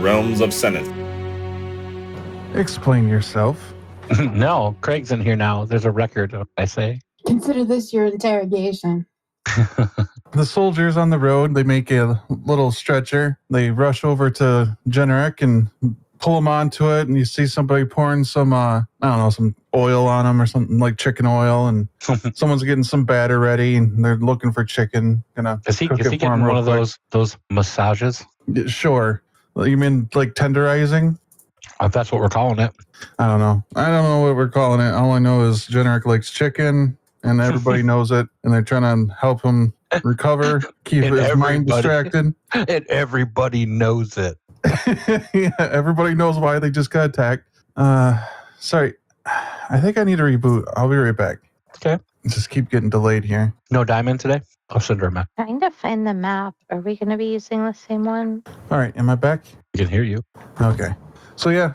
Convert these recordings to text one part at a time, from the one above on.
realms of Senate. Explain yourself. No, Craig's in here now. There's a record, I say. Consider this your interrogation. The soldiers on the road, they make a little stretcher. They rush over to Generic and pull him onto it, and you see somebody pouring some, some oil on him or something like chicken oil, and someone's getting some batter ready, and they're looking for chicken. Is he getting one of those massages? Sure. You mean like tenderizing? If that's what we're calling it. I don't know. I don't know what we're calling it. All I know is Generic likes chicken, and everybody knows it, and they're trying to help him recover, keep his mind distracted. And everybody knows it. Yeah, everybody knows why they just got attacked. Sorry. I think I need to reboot. I'll be right back. Okay. Just keep getting delayed here. No diamond today? I'll send her a map. Trying to find the map. Are we going to be using the same one? All right. Am I back? I can hear you. Okay. So yeah,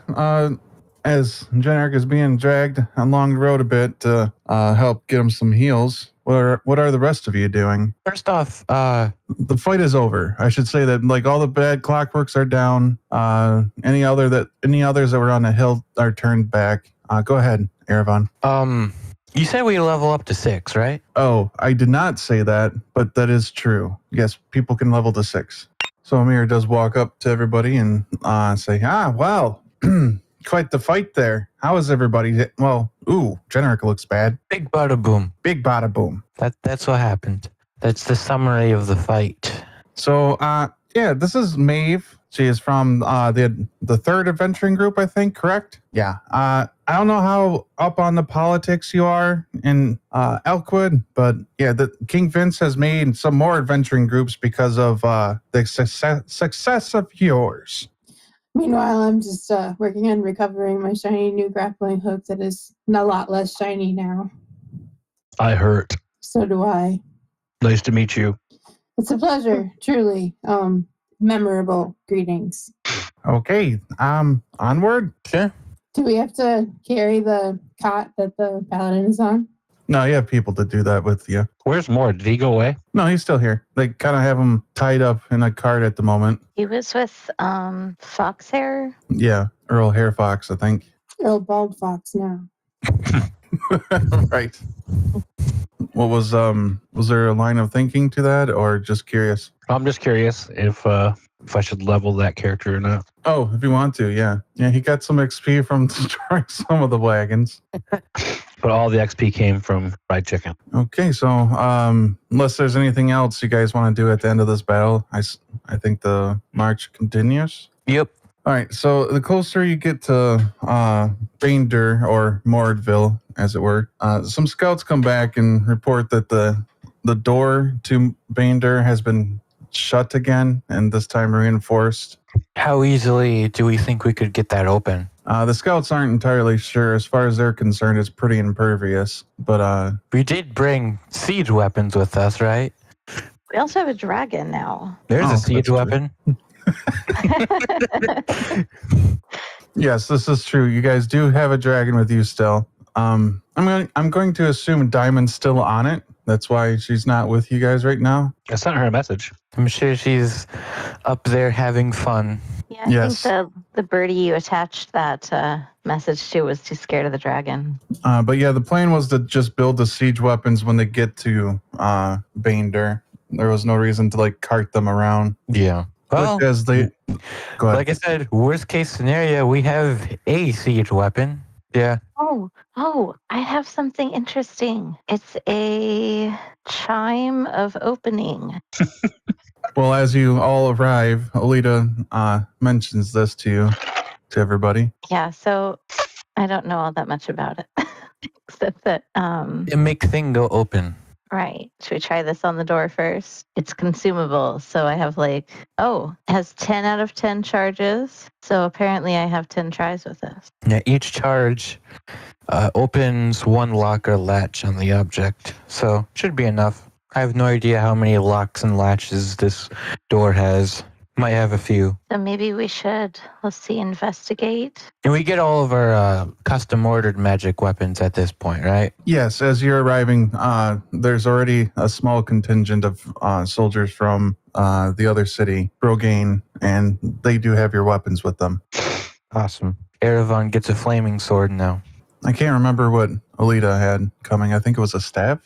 as Generic is being dragged along the road a bit to help get him some heals, what are the rest of you doing? First off, the fight is over. I should say that like all the bad clockworks are down. Any others that were on the hill are turned back. Go ahead, Erevan. you said we level up to 6, right? Oh, I did not say that, but that is true. Yes, people can level to 6. So Amir does walk up to everybody and say, well, quite the fight there. How is everybody? Well, Generic looks bad. Big bada boom. Big bada boom. That's what happened. That's the summary of the fight. So, this is Maeve. She is from the third adventuring group, I think, correct? Yeah. I don't know how up on the politics you are in Elkwood, but yeah, the King Vince has made some more adventuring groups because of the success of yours. Meanwhile, I'm just working on recovering my shiny new grappling hook that is a lot less shiny now. I hurt. So do I. Nice to meet you. It's a pleasure, truly. Memorable greetings. Okay, onward? Sure. Do we have to carry the cot that the paladin is on? No, you have people to do that with you. Where's Moore? Did he go away? No, he's still here. They kind of have him tied up in a cart at the moment. He was with Foxhair. Yeah, Earl Hairfox, I think. Earl Bald Fox now. Right. What was there a line of thinking to that, or just curious? I'm just curious if I should level that character or not. Oh, if you want to, yeah. Yeah, he got some XP from destroying some of the wagons. But all the XP came from fried chicken. Okay, so unless there's anything else you guys want to do at the end of this battle, I think the march continues. Yep. All right, so the closer you get to Baindur, or Mordville, as it were, some scouts come back and report that the door to Baindur has been shut again, and this time reinforced. How easily do we think we could get that open? The scouts aren't entirely sure. As far as they're concerned, it's pretty impervious. But we did bring siege weapons with us, right? We also have a dragon now. There's a siege that's true. weapon. Yes, this is true. You guys do have a dragon with you still. I'm going to assume Diamond's still on it. That's why she's not with you guys right now. I sent her a message. I'm sure she's up there having fun. Yeah, I Yes. think the birdie you attached that message to was too scared of the dragon. But yeah, the plan was to just build the siege weapons when they get to Baindur. There was no reason to cart them around. Yeah. Well, But as they go ahead. like I said, worst case scenario, we have a siege weapon. Yeah. Oh, I have something interesting. It's a chime of opening. Well, as you all arrive, Alita mentions this to everybody. Yeah, so I don't know all that much about it. Except that, It make thing go open. right. Should we try this on the door first? It's consumable. So I have it has 10 out of 10 charges. So apparently I have 10 tries with this. Yeah, each charge opens one lock or latch on the object. So should be enough. I have no idea how many locks and latches this door has. Might have a few. So maybe we should, let's see, investigate. And we get all of our custom ordered magic weapons at this point, right? Yes, as you're arriving, there's already a small contingent of soldiers from the other city, Brogane, and they do have your weapons with them. Awesome. Erevan gets a flaming sword now. I can't remember what Alita had coming. I think it was a stave?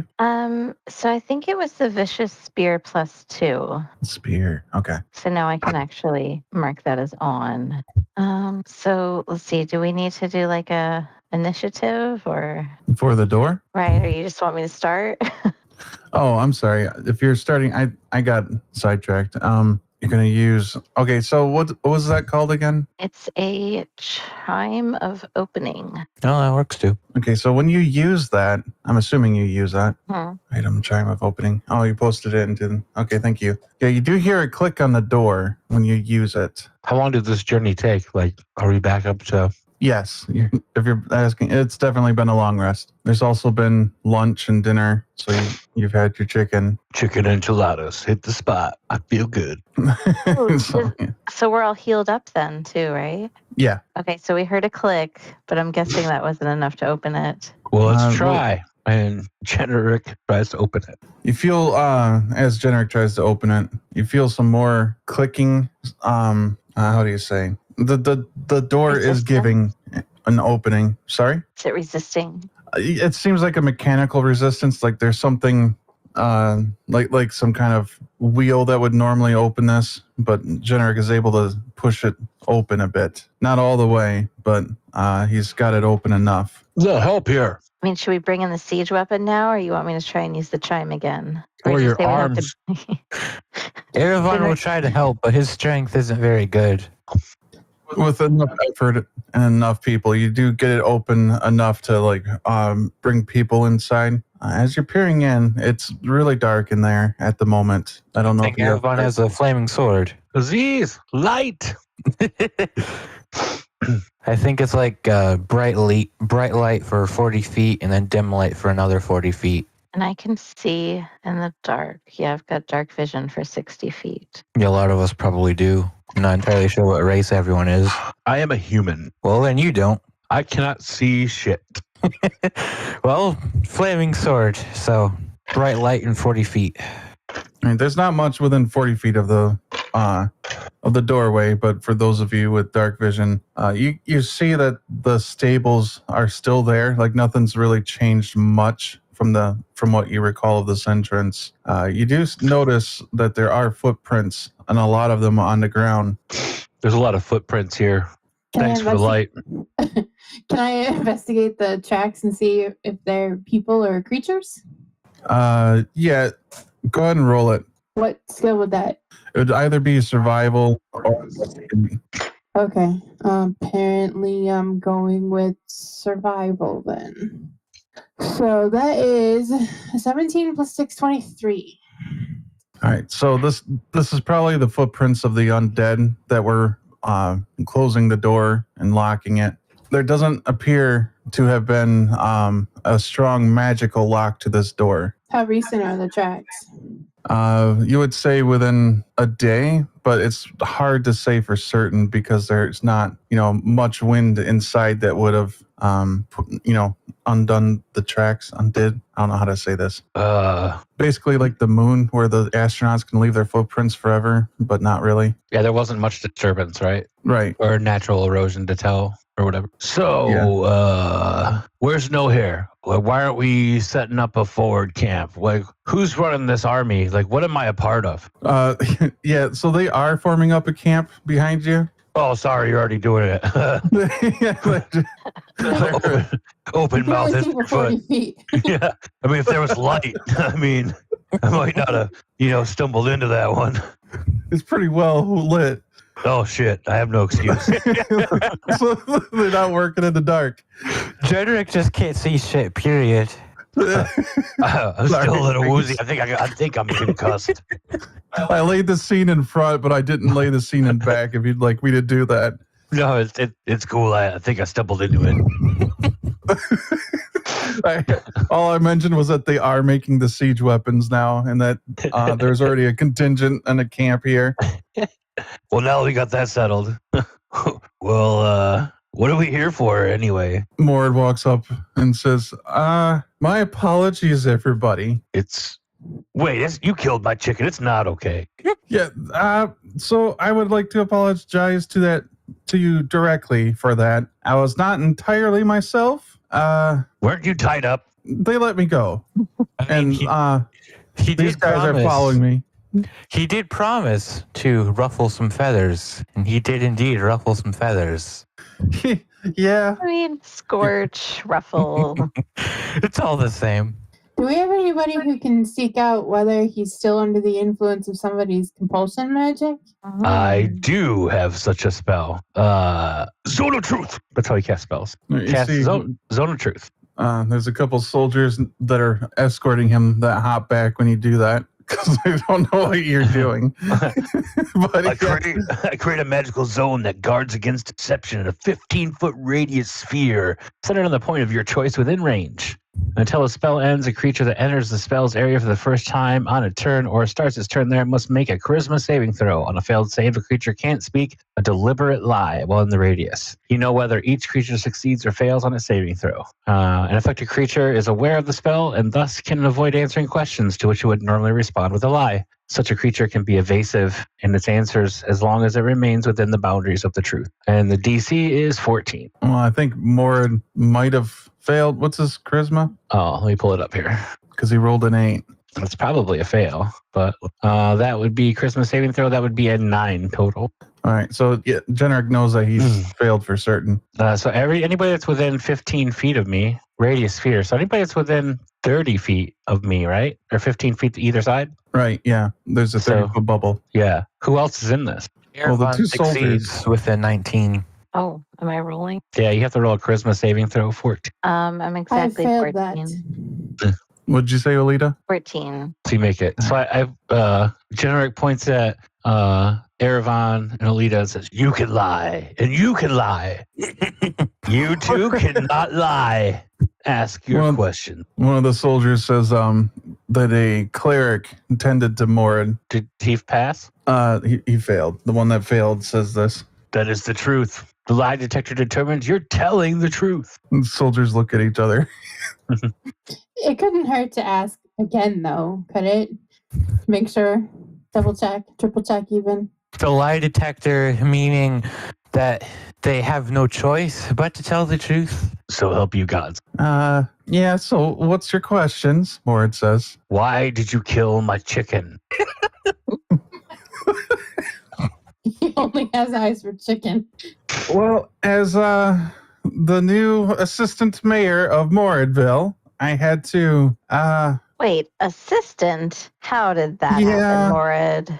So I think it was the vicious spear +2. Spear. Okay. So now I can actually mark that as on. So let's see, do we need to do like a initiative or For the door? right? Or you just want me to start? Oh, I'm sorry. If you're starting, I got sidetracked. You're going to use... Okay, so what was that called again? It's a chime of opening. Oh, that works too. Okay, so when you use that, I'm assuming you use that. Hmm. Item chime of opening. Oh, you posted it into... Okay, thank you. Yeah, you do hear a click on the door when you use it. How long did this journey take? Like, are we back up to? Yes, if you're asking, it's definitely been a long rest. There's also been lunch and dinner, so you've had your chicken. Chicken enchiladas hit the spot. I feel good. So, So we're all healed up then too, right? yeah. Okay, so we heard a click, but I'm guessing that wasn't enough to open it. Well, let's well- try. And Generic tries to open it. You feel, as Generic tries to open it, you feel some more clicking. How do you say? The door is Resistance? giving an opening. Sorry? Is it resisting? It seems like a mechanical resistance. Like there's something, like some kind of wheel that would normally open this, but Generic is able to push it open a bit. Not all the way, but he's got it open enough. The help here. I mean, should we bring in the siege weapon now, or you want me to try and use the chime again? Or you your say we have arms. to- Erevan will try to help, but his strength isn't very good. With enough effort and enough people, you do get it open enough to bring people inside. As you're peering in, it's really dark in there at the moment. I don't know And if you have... Erevan has a flaming sword. Aziz, light. I think it's like bright light for 40 feet and then dim light for another 40 feet. And I can see in the dark. Yeah, I've got dark vision for 60 feet. Yeah, a lot of us probably do. I'm not entirely sure what race everyone is. I am a human. Well, then you don't. I cannot see shit. Well, flaming sword, so bright light and 40 feet. I mean, there's not much within 40 feet of the doorway, but for those of you with dark vision, you see that the stables are still there. Like nothing's really changed much from what you recall of this entrance. You do notice that there are footprints, and a lot of them on the ground. There's a lot of footprints here. Can I Thanks for the light. Can I investigate the tracks and see if they're people or creatures? Yeah, go ahead and roll it. What skill would that? It would either be survival or... Okay. Apparently, I'm going with survival then. So that is 17 plus 6, 23. All right, so this is probably the footprints of the undead that were closing the door and locking it. There doesn't appear to have been a strong magical lock to this door. How recent are the tracks? You would say within a day, but it's hard to say for certain because there's not, much wind inside that would have, undone the tracks. Undid. I don't know how to say this. Basically, like the moon, where the astronauts can leave their footprints forever, but not really. Yeah, there wasn't much disturbance, right? Right. Or natural erosion to tell or whatever. So, where's No Hair? Why aren't we setting up a forward camp? Like, who's running this army? Like, what am I a part of? Yeah. So they are forming up a camp behind you. Oh, sorry, you're already doing it. Open You can mouth only is see for foot. 40 feet. Yeah, I mean, if there was light, I might not have, stumbled into that one. It's pretty well lit. Oh shit, I have no excuse. So they're not working in the dark. Jedrick just can't see shit, period. I'm still a little woozy. I think I'm concussed. I laid the scene in front, but I didn't lay the scene in back. If you'd like me to do that. No, it's cool. I think I stumbled into it. All I mentioned was that they are making the siege weapons now, and that there's already a contingent and a camp here. Well, now we got that settled. Well, what are we here for anyway? Mord walks up and says, my apologies, everybody. You killed my chicken. It's not okay. Yeah, so I would like to apologize to you directly for that. I was not entirely myself. Weren't you tied up? They let me go. And he these did guys promise. are following me. He did promise to ruffle some feathers, and he did indeed ruffle some feathers. Yeah. I mean, scorch, ruffle. It's all the same. Do we have anybody who can seek out whether he's still under the influence of somebody's compulsion magic? I do have such a spell. Zone of Truth. That's how he casts spells. You Cast see, Zone of Truth. there's a couple soldiers that are escorting him that hop back when you do that because they don't know what you're doing. But I create a magical zone that guards against deception in a 15-foot radius sphere centered on the point of your choice within range. Until a spell ends, a creature that enters the spell's area for the first time on a turn or starts its turn there must make a charisma saving throw. On a failed save, a creature can't speak a deliberate lie while in the radius. You know whether each creature succeeds or fails on its saving throw. An affected creature is aware of the spell and thus can avoid answering questions to which it would normally respond with a lie. Such a creature can be evasive in its answers as long as it remains within the boundaries of the truth. And the DC is 14. Well, I think Mord might have failed. What's his charisma? Oh, let me pull it up here. Because he rolled an 8. That's probably a fail, but that would be Christmas saving throw. That would be a 9 total. All right, so yeah, Generic knows that he's failed for certain. So anybody that's within 15 feet of me, radius sphere. So anybody that's within 30 feet of me, right? Or 15 feet to either side? Right, yeah. There's a 30-foot bubble. Yeah. Who else is in this? Well, the two succeeds soldiers. with a 19. Oh, am I rolling? Yeah, you have to roll a charisma saving throw 14. I'm exactly I failed 14. that. What'd you say, Olita? 14. So you make it. So I Generic points at Erevan and Olita and says, "You can lie, and you can lie. You too cannot lie. Ask your question." One of the soldiers says that a cleric tended to Mord. Did he pass? He failed. The one that failed says this. That is the truth. The lie detector determines you're telling the truth. And soldiers look at each other. It couldn't hurt to ask again, though, could it? Make sure. Double check, triple check, even. The lie detector meaning that they have no choice but to tell the truth. So help you gods. Yeah, so what's your questions? Mord says. Why did you kill my chicken? He only has eyes for chicken. Well, as the new assistant mayor of Moradville, I had to Wait, assistant? How did that Yeah. happen, Morid?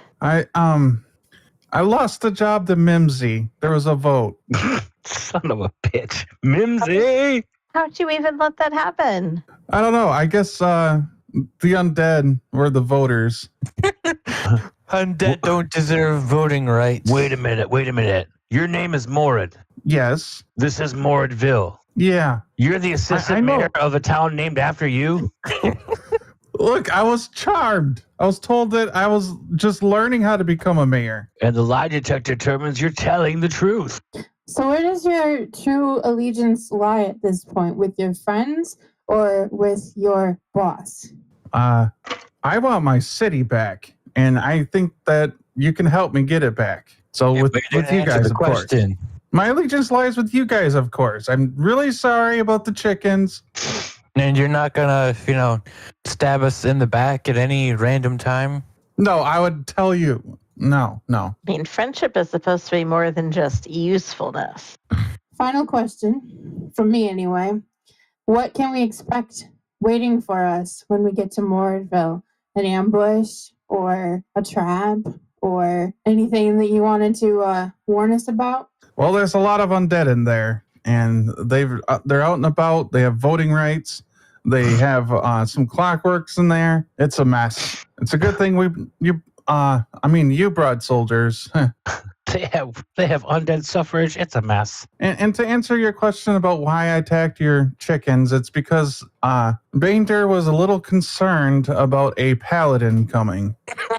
I lost the job to Mimsy. There was a vote. Son of a bitch. Mimsy! How'd you even let that happen? I don't know. I guess the undead were the voters. Undead don't deserve voting rights. Wait a minute. Your name is Morid. Yes. This is Moradville. Yeah. You're the assistant I know. mayor of a town named after you? Look, I was charmed. I was told that I was just learning how to become a mayor. And the lie detector determines you're telling the truth. So where does your true allegiance lie at this point? With your friends or with your boss? I want my city back, and I think that you can help me get it back. So Yeah, with but you didn't you answer guys, the of course. question. My allegiance lies with you guys, of course. I'm really sorry about the chickens. And you're not gonna, stab us in the back at any random time? No, I would tell you. No. I mean, friendship is supposed to be more than just usefulness. Final question, from me anyway. What can we expect waiting for us when we get to Moradville? An ambush or a trap or anything that you wanted to warn us about? Well, there's a lot of undead in there, and they're out and about. They have voting rights. They have some clockworks in there. It's a mess. It's a good thing you brought soldiers. They have undead suffrage. It's a mess. And to answer your question about why I attacked your chickens, it's because Bainter was a little concerned about a paladin coming.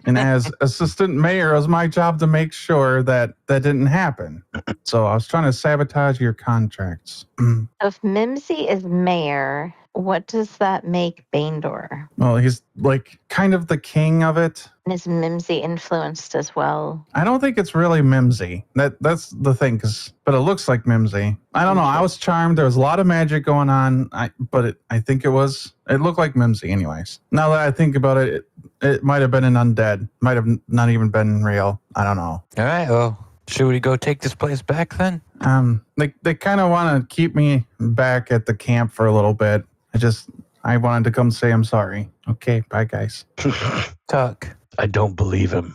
And as assistant mayor, it was my job to make sure that that didn't happen. So I was trying to sabotage your contracts. If Mimsy is mayor, what does that make Baindor? Well, he's like kind of the king of it. And is Mimsy influenced as well? I don't think it's really Mimsy. That's the thing, but it looks like Mimsy. I don't know. I was charmed. There was a lot of magic going on, but I think it looked like Mimsy anyways. Now that I think about it, it might have been an undead. Might have not even been real. I don't know. All right, well, should we go take this place back then? They kind of want to keep me back at the camp for a little bit. I wanted to come say I'm sorry. Okay, bye guys. Tuck. I don't believe him.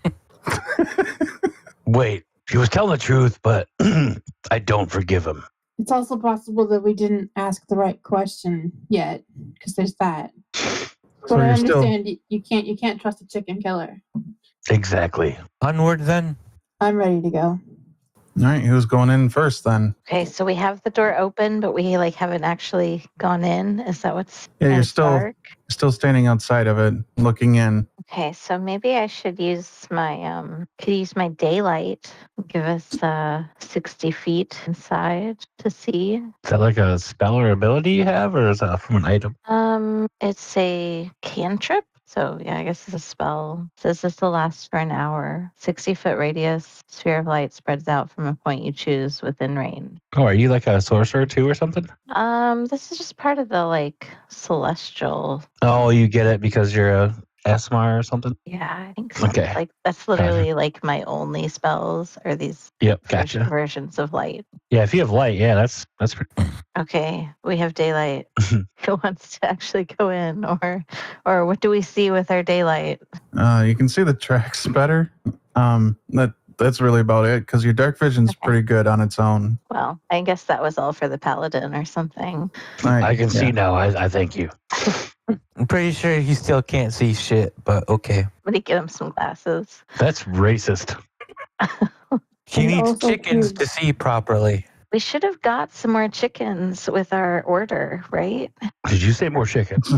Wait, he was telling the truth, but I don't forgive him. It's also possible that we didn't ask the right question yet, because there's that. So But I you're still- understand you can't trust a chicken killer. Exactly. Onward then. I'm ready to go. All right, who's going in first then? Okay, so we have the door open, but we haven't actually gone in. Is that what's? Yeah, and you're it's dark? still standing outside of it, looking in. Okay, so maybe I should use my daylight. Give us 60 feet inside to see. Is that like a spell or ability you have, or is that from an item? It's a cantrip. So yeah, I guess it's a spell. It says this will last for an hour. 60-foot radius, sphere of light spreads out from a point you choose within range. Oh, are you like a sorcerer too or something? This is just part of the like celestial. Oh, you get it because you're a Asmar or something? Yeah, I think so. Okay. Like that's literally like my only spells are these Yep, gotcha. versions of light. Yeah, if you have light, yeah, that's pretty. Okay, we have daylight. Who wants to actually go in, or what do we see with our daylight? You can see the tracks better. That's really about it because your dark vision's Okay. pretty good on its own. Well, I guess that was all for the paladin or something. I can see yeah. now. I thank you. I'm pretty sure he still can't see shit, but okay. I'm gonna get him some glasses. That's racist. He And needs also chickens food. to see properly. We should have got some more chickens with our order, right? Did you say more chickens?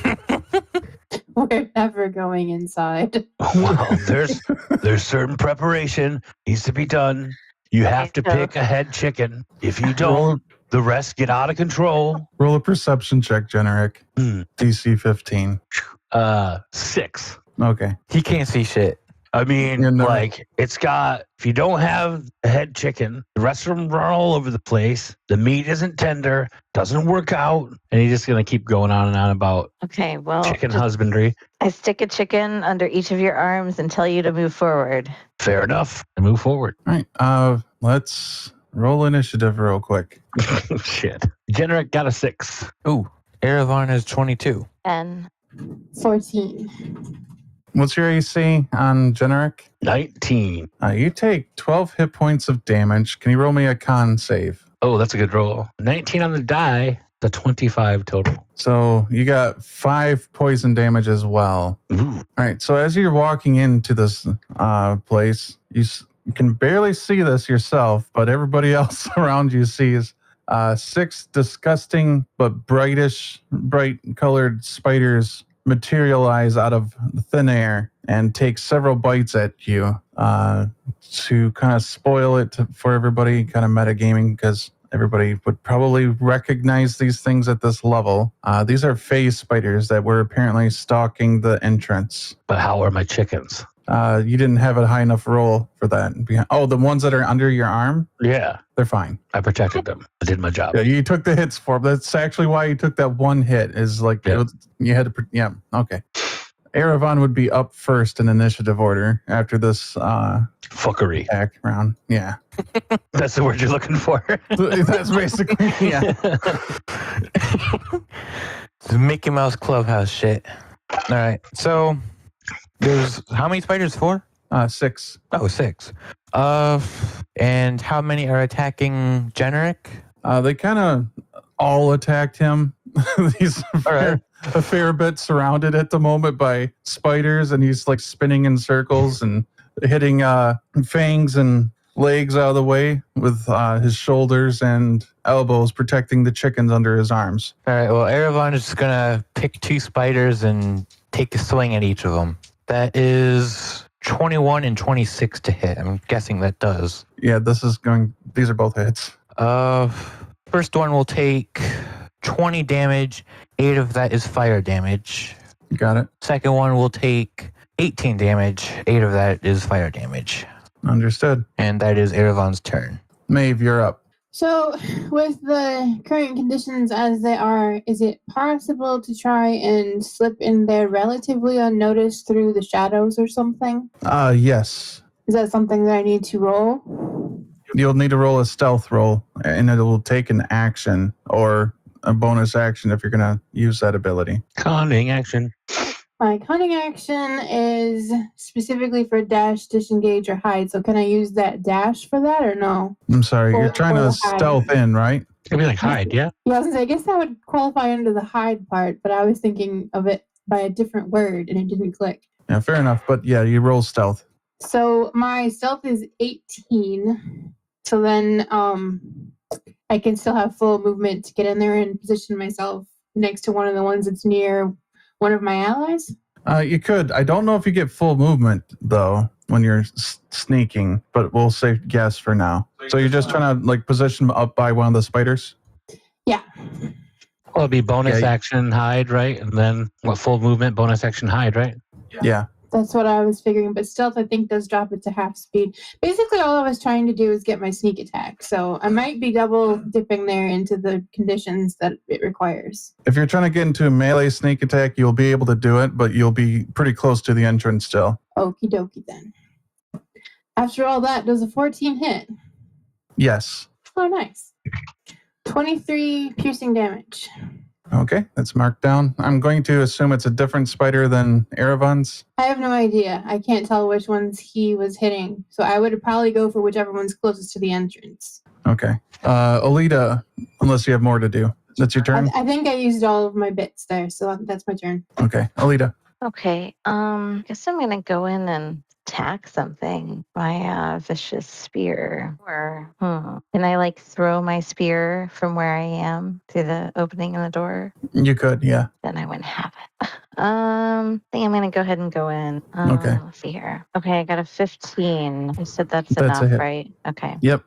We're never going inside. Well, there's certain preparation needs to be done. You have to Okay, so- pick a head chicken. If you don't, the rest get out of control. Roll a perception check, Generic. Hmm. DC 15. 6. Okay. He can't see shit. I mean, Yeah, no. like, it's got, if you don't have a head chicken, the rest of them run all over the place. The meat isn't tender, doesn't work out. And he's just going to keep going on and on about Okay, well, chicken just- husbandry. I stick a chicken under each of your arms and tell you to move forward. Fair enough. And move forward. All right. Let's roll initiative real quick. Shit. Generic got a 6. Ooh, Erevan is 22. And 14. What's your AC on Generic? 19. You take 12 hit points of damage. Can you roll me a con save? Oh, that's a good roll. 19 on the die. The 25 total. So you got 5 poison damage as well. Ooh. All right. So as you're walking into this place, you can barely see this yourself, but everybody else around you sees 6 disgusting but bright colored spiders materialize out of thin air and take several bites at you to kind of spoil it for everybody, kind of metagaming, because everybody would probably recognize these things at this level. These are phase spiders that were apparently stalking the entrance. But how are my chickens? You didn't have a high enough roll for that. Oh, the ones that are under your arm? Yeah, They're fine. I protected them. I did my job. Yeah, you took the hits for them. That's actually why you took that one hit, is like, Yeah. you had to, yeah, okay. Erevan would be up first in initiative order after this Fuckery. attack round. Yeah. That's the word you're looking for. That's basically, yeah. It's Mickey Mouse Clubhouse shit. All right, so there's how many spiders? 4? 6. Oh, 6. And how many are attacking Generic? They kind of all attacked him. He's right. a fair bit surrounded at the moment by spiders, and he's like spinning in circles and hitting fangs and legs out of the way with his shoulders and elbows, protecting the chickens under his arms. All right, well, Erevan is just gonna pick 2 spiders and take a swing at each of them. That is 21 and 26 to hit. I'm guessing that does. Yeah, these are both hits. First one will take 20 damage. 8 of that is fire damage. You got it. Second one will take 18 damage. 8 of that is fire damage. Understood. And that is Erevan's turn. Maeve, you're up. So, with the current conditions as they are, is it possible to try and slip in there relatively unnoticed through the shadows or something? Yes. Is that something that I need to roll? You'll need to roll a stealth roll, and it will take an action or a bonus action if you're going to use that ability. Conning action. My cunning action is specifically for dash, disengage, or hide. So can I use that dash for that or no? I'm sorry, you're Or- trying or to hide. stealth in, right? It'd be like hide, yeah? Yeah, I was gonna say, I guess that would qualify under the hide part, but I was thinking of it by a different word and it didn't click. Yeah, fair enough. But yeah, you roll stealth. So my stealth is 18. So then I can still have full movement to get in there and position myself next to one of the ones that's near one of my allies. You could. I don't know if you get full movement, though, when you're sneaking, but we'll say yes for now. So you're just trying to, like, position up by one of the spiders? Yeah. Well, it'd be bonus Yeah. action hide, right? And then what full movement, bonus action hide, right? Yeah. That's what I was figuring, but stealth I think does drop it to half speed. Basically, all I was trying to do is get my sneak attack, so I might be double dipping there into the conditions that it requires. If you're trying to get into a melee sneak attack, you'll be able to do it, but you'll be pretty close to the entrance still. Okie dokie then. After all that, does a 14 hit? Yes. Oh, nice. 23 piercing damage. Okay, that's marked down. I'm going to assume it's a different spider than Erevan's. I have no idea. I can't tell which ones he was hitting, so I would probably go for whichever one's closest to the entrance. Okay. Alita, unless you have more to do. That's your turn? I think I used all of my bits there, so that's my turn. Okay. Alita. Okay. Guess I'm gonna go in and attack something. My vicious spear. Or can I like throw my spear from where I am through the opening in the door? You could, yeah. Then I wouldn't have it. I think I'm gonna go ahead and go in. Okay. Let's see here. Okay, I got a 15. You said that's That's a enough, hit. right? Okay. Yep.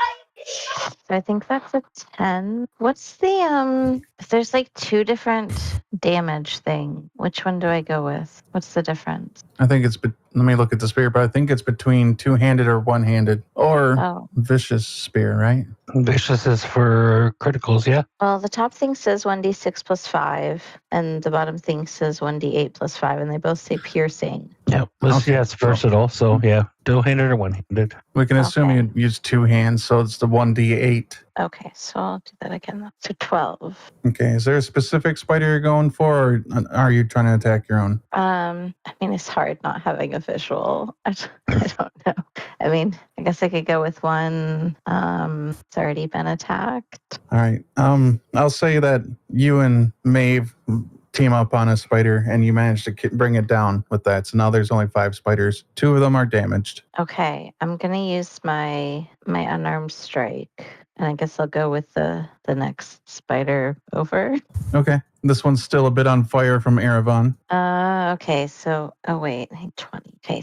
So I think that's a 10. What's the if there's like 2 different damage thing, which one do I go with? What's the difference? I think it's, let me look at the spear, but I think it's between two-handed or one-handed or Oh. vicious spear, right? Vicious is for criticals, yeah? Well, the top thing says 1d6 plus 5, and the bottom thing says 1d8 plus 5, and they both say piercing. Yeah. Okay. Yeah, it's versatile. So, yeah, dual-handed or one-handed. We can assume Okay. you use two hands, so it's the 1d8. Okay, so I'll do that again. So 12. Okay, is there a specific spider you're going for, or are you trying to attack your own? I mean, it's hard not having a visual. I don't know. I mean, I guess I could go with one. It's already been attacked. All right. I'll say that you and Maeve team up on a spider, and you managed to bring it down with that. So now there's only 5 spiders. 2 of them are damaged. Okay, I'm gonna use my unarmed strike, and I guess I'll go with the next spider over. Okay. This one's still a bit on fire from Erevan. Okay, so wait, I need 20. Okay,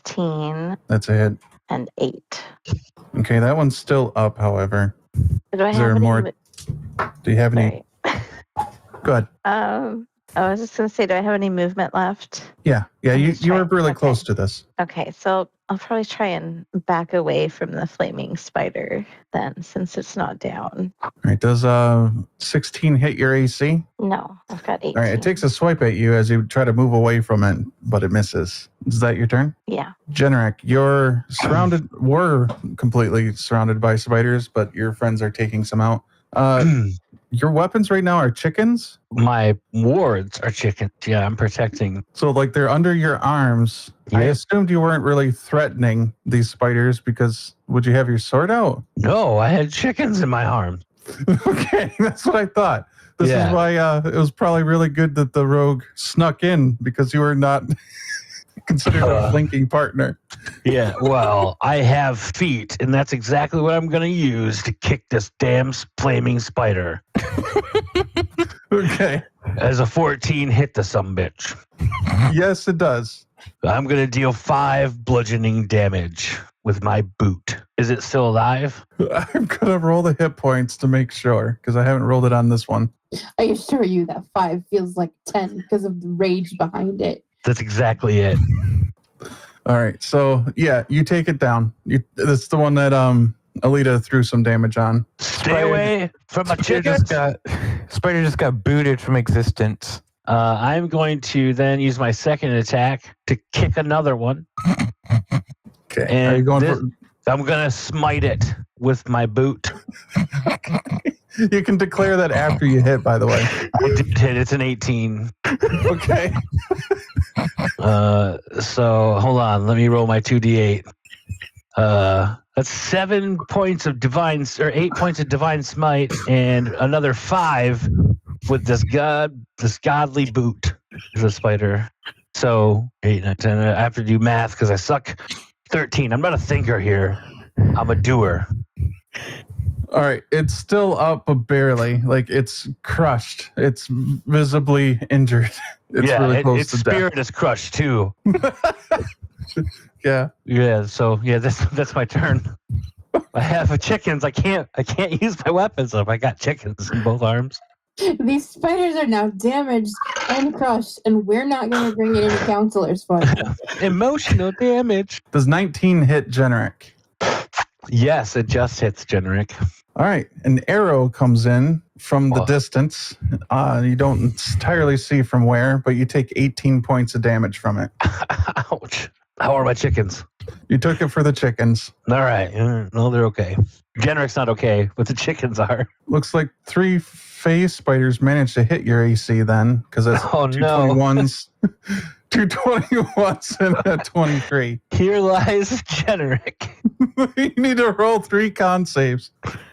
16 That's a hit. and 8. Okay, that one's still up, however. Do I Is have there any more? mo- Do you have any? Sorry. Go ahead. I was just gonna say, do I have any movement left? Yeah. Yeah, you Let's were try. really Okay. close to this. Okay, so I'll probably try and back away from the flaming spider then, since it's not down. All right. Does 16 hit your AC? No, I've got 18. All right. It takes a swipe at you as you try to move away from it, but it misses. Is that your turn? Yeah. Generic, you're surrounded, were completely surrounded by spiders, but your friends are taking some out. Your weapons right now are chickens? My wards are chickens. Yeah, I'm protecting. So, like, they're under your arms. I Yeah. assumed you weren't really threatening these spiders because would you have your sword out? No, I had chickens in my arms. Okay, that's what I thought. This Yeah. is why it was probably really good that the rogue snuck in because you were not considered a flanking partner. Yeah, well, I have feet, and that's exactly what I'm going to use to kick this damn flaming spider. Okay. As a 14 hit the sumbitch. Yes, it does. I'm going to deal 5 bludgeoning damage with my boot. Is it still alive? I'm gonna roll the hit points to make sure because I haven't rolled it on this one. I assure you that 5 feels like 10 because of the rage behind it. That's exactly it. All right, so yeah, you take it down. That's the one that Alita threw some damage on. Stay away from my chicken. Spider just got booted from existence. I'm going to then use my second attack to kick another one. Okay, And are you going this- for? I'm going to smite it with my boot. You can declare that after you hit. By the way. I did hit. It's an 18. Okay. So hold on. Let me roll my 2d8. That's 7 points of divine, or 8 points of divine smite, and another 5 with this godly boot. The spider. So 8, 9, 10. I have to do math because I suck. 13. I'm not a thinker here. I'm a doer. All right, it's still up, but barely. Like it's crushed. It's visibly injured. It's really close its to death. spirit is crushed too. Yeah. Yeah. So yeah, that's my turn. I have chickens. I can't use my weapons if I got chickens in both arms. These spiders are now damaged and crushed, and we're not going to bring in any counselors for them. Emotional damage. Does 19 hit generic? Yes, it just hits generic. All right, an arrow comes in from the Oh. distance. You don't entirely see from where, but you take 18 points of damage from it. Ouch. How are my chickens? You took it for the chickens. All right. No, they're okay. Generic's not okay, but the chickens are. Looks like 3 phase spiders managed to hit your AC then, because it's Oh, no. 221s. 221s and a 23. Here lies generic. You need to roll 3 con saves.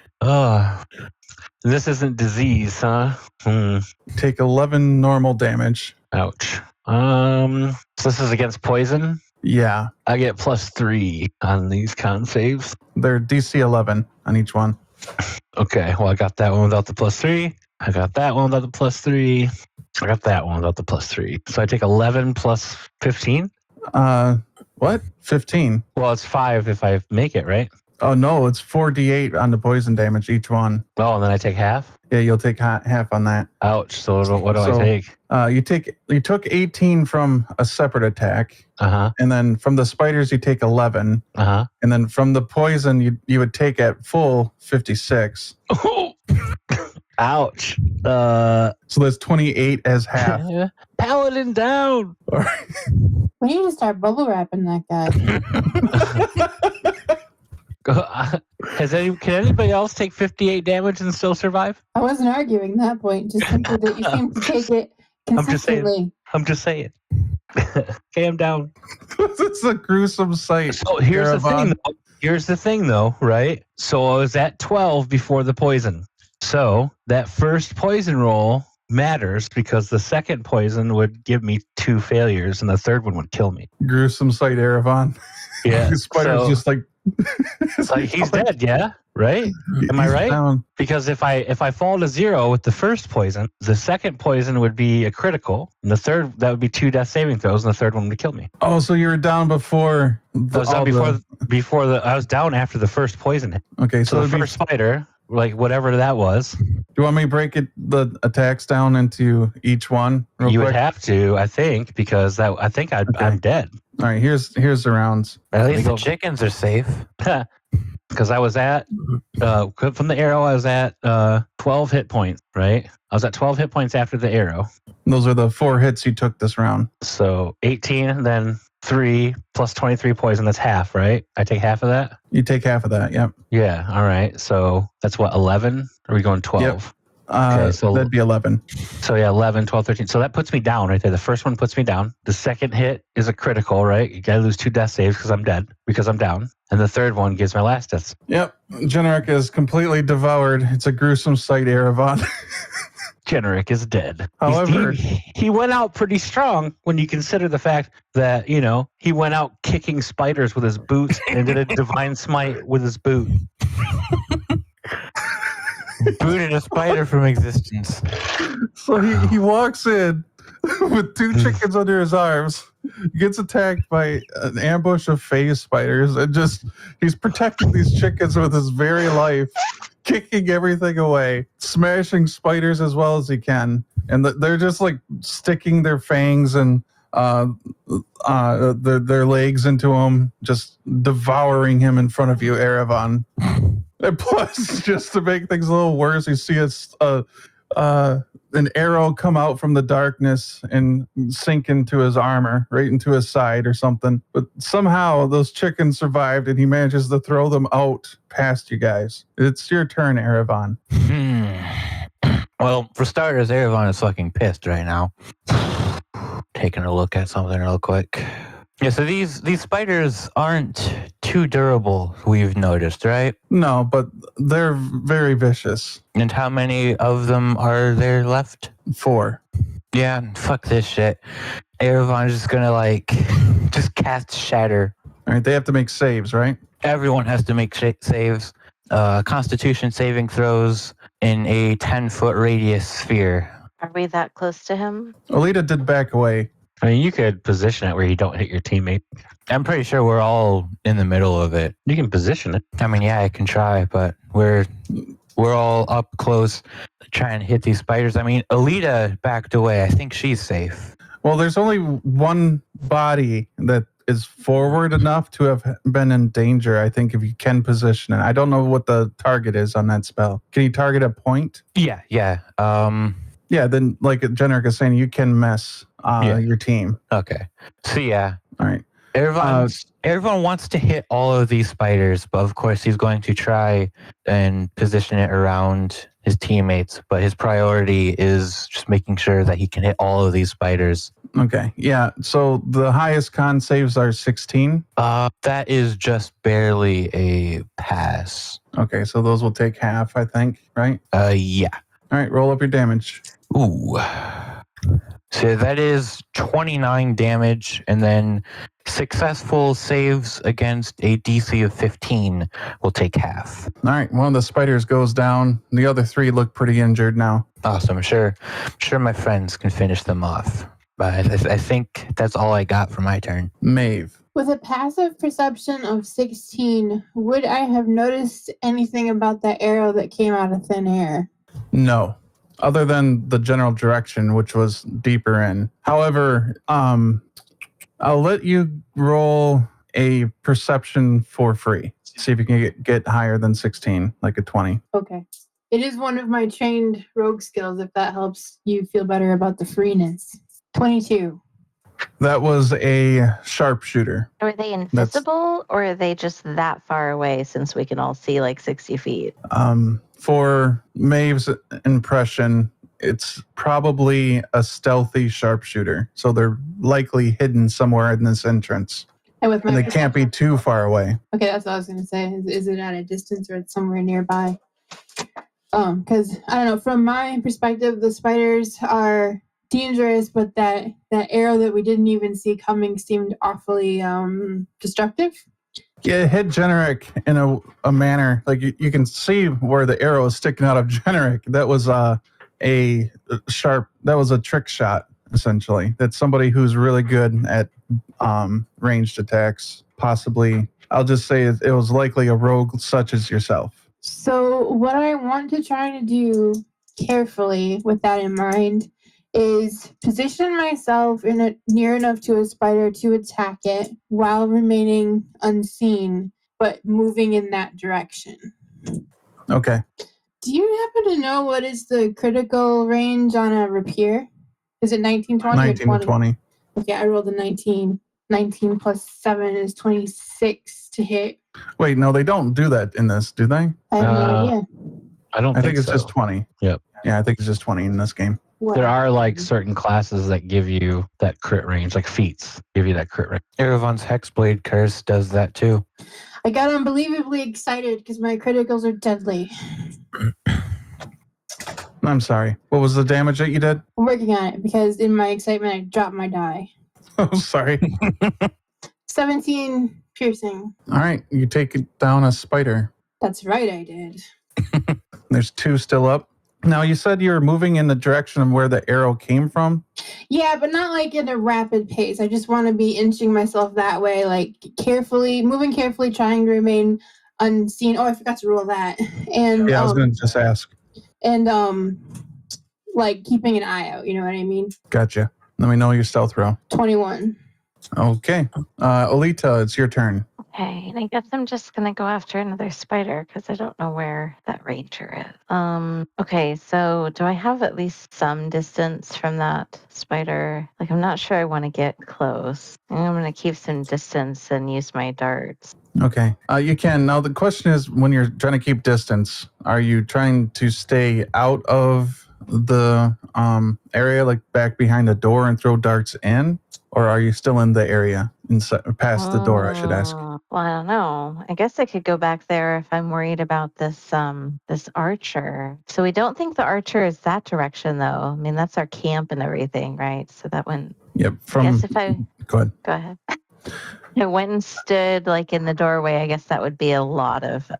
This isn't disease, huh? Take 11 normal damage. Ouch. So this is against poison. Yeah, I get +3 on these con saves. they're DC 11 on each one. Okay, well, I got that one without the +3. I got that one without the +3. I got that one without the +3. So I take 11 plus 15. What? 15. Well, it's 5 if I make it, right? Oh no, it's 4d8 on the poison damage each one. Oh, and then I take half. Yeah, you'll take half on that. Ouch. So what do I So- take? You took 18 from a separate attack, Uh and then from the spiders you take 11, huh. and then from the poison you would take at full 56. Ouch. So that's 28 as half. Paladin down. We need to start bubble wrapping that guy. Can anybody else take 58 damage and still survive? I wasn't arguing that point, just simply that you seem to take it I'm just saying. consistently. I'm just saying. Okay, I'm down. It's a gruesome sight. So here's the Caravan. thing. Here's the thing, though, right? So I was at 12 before the poison. So that first poison roll matters because the second poison would give me 2 failures and the third one would kill me. Gruesome sight, Erevan. Yeah. The spider's so just like, it's like he's dead, yeah? Right? Am I he's right? down. Because if I fall to 0 with the first poison, the second poison would be a critical, and the third that would be 2 death saving throws, and the third one would kill me. Oh, so you were down before. I was down before I was down after the first poison hit. Okay, So so the it'd be, first spider, like whatever that was, do you want me to break the attacks down into each one? Real you quick? would have to, I think, because I think I'm dead. All right, here's the rounds. At least go- the chickens are safe. Because I was at from the arrow, I was at 12 hit points. Right, I was at 12 hit points after the arrow. Those are the 4 hits you took this round. So 18, then 3 plus 23 poison. That's half, right? I take half of that. You take half of that. Yep. Yeah. All right. So that's what, 11? Are we going 12? Okay, so- That'd be 11. So yeah, 11, 12, 13. So that puts me down right there. The first one puts me down. The second hit is a critical, right? You gotta lose 2 death saves because I'm dead, because I'm down. And the third one gives my last death. Yep. Generic is completely devoured. It's a gruesome sight, Erevan. Generic is dead. However- he went out pretty strong when you consider the fact that, he went out kicking spiders with his boots and did a divine smite with his boot. Booted a spider from existence. So he walks in with 2 chickens under his arms, gets attacked by an ambush of phase spiders, and just he's protecting these chickens with his very life, kicking everything away, smashing spiders as well as he can, and they're just like sticking their fangs and their legs into him, just devouring him in front of you, Erevan. And plus, just to make things a little worse, you see an arrow come out from the darkness and sink into his armor, right into his side or something. But somehow those chickens survived, and he manages to throw them out past you guys. It's your turn, Erevan. Well, for starters, Erevan is fucking pissed right now. Taking a look at something real quick. Yeah, so these spiders aren't too durable, we've noticed, right? No, but they're very vicious. And how many of them are there left? 4. Yeah, fuck this shit. Erevan's just gonna just cast Shatter. All right, they have to make saves, right? Everyone has to make saves. Constitution saving throws in a 10-foot radius sphere. Are we that close to him? Alita did back away. I mean, you could position it where you don't hit your teammate. I'm pretty sure we're all in the middle of it. You can position it. I mean, yeah, I can try, but we're all up close trying to hit these spiders. I mean, Alita backed away. I think she's safe. Well, there's only one body that is forward enough to have been in danger, I think, if you can position it. I don't know what the target is on that spell. Can you target a point? Yeah. Yeah, then like Jenrick is saying, you can mess your team. Okay. So yeah. All right. Everyone wants to hit all of these spiders, but of course he's going to try and position it around his teammates. But his priority is just making sure that he can hit all of these spiders. Okay. Yeah. So the highest con saves are 16. That is just barely a pass. Okay, so those will take half, I think, right? Yeah. All right, roll up your damage. Ooh. So that is 29 damage, and then successful saves against a DC of 15 will take half. All right, one of the spiders goes down. The other 3 look pretty injured now. Awesome. I'm sure my friends can finish them off. But I think that's all I got for my turn. Maeve. With a passive perception of 16, would I have noticed anything about that arrow that came out of thin air? No, other than the general direction, which was deeper in. However, I'll let you roll a perception for free. See if you can get higher than 16, like a 20. Okay. It is one of my trained rogue skills, if that helps you feel better about the freeness. 22. That was a sharpshooter. Are they invisible or are they just that far away since we can all see like 60 feet? For Maeve's impression, it's probably a stealthy sharpshooter. So they're likely hidden somewhere in this entrance. And with my And they can't be too far away. Okay, that's what I was going to say. Is it at a distance or it's somewhere nearby? Because I don't know. From my perspective, the spiders are dangerous, but that arrow that we didn't even see coming seemed awfully destructive. Yeah, it hit Jenrick in a manner like you can see where the arrow is sticking out of Jenrick. That was a trick shot, essentially. That's somebody who's really good at ranged attacks. Possibly, I'll just say it was likely a rogue such as yourself. So what I want to try to do carefully with that in mind is position myself near enough to a spider to attack it while remaining unseen, but moving in that direction. Okay. Do you happen to know what is the critical range on a rapier? Is it 19, 20, 19 or to 20? 20. Okay, I rolled a 19. 19 plus 7 is 26 to hit. Wait, no, they don't do that in this, do they? I have no idea. I think it's so. just 20. Yep. Yeah, I think it's just 20 in this game. What? There are like certain classes that give you that crit range, like feats give you that crit range. Erevan's Hexblade Curse does that too. I got unbelievably excited because my criticals are deadly. I'm sorry. What was the damage that you did? I'm working on it because in my excitement, I dropped my die. Oh, sorry. 17 piercing. All right, you take down a spider. That's right, I did. There's 2 still up. Now, you said you were moving in the direction of where the arrow came from. Yeah, but not like at a rapid pace. I just want to be inching myself that way, like carefully, moving carefully, trying to remain unseen. Oh, I forgot to roll that. And Yeah, I was going to just ask. and like keeping an eye out. You know what I mean? Gotcha. Let me know your stealth roll. 21. Okay. Alita, it's your turn. Okay, and I guess I'm just gonna go after another spider because I don't know where that ranger is. Okay, so do I have at least some distance from that spider? Like, I'm not sure I want to get close. I'm gonna keep some distance and use my darts. Okay. You can. Now, the question is, when you're trying to keep distance, are you trying to stay out of the area, like back behind the door and throw darts in? Or are you still in the area, inside, past the door, I should ask? Well, I don't know. I guess I could go back there if I'm worried about this this archer. So we don't think the archer is that direction, though. I mean, that's our camp and everything, right? So that wouldn't. Yep. I guess if I Go ahead. go ahead. I went and stood like in the doorway. I guess that would be a lot of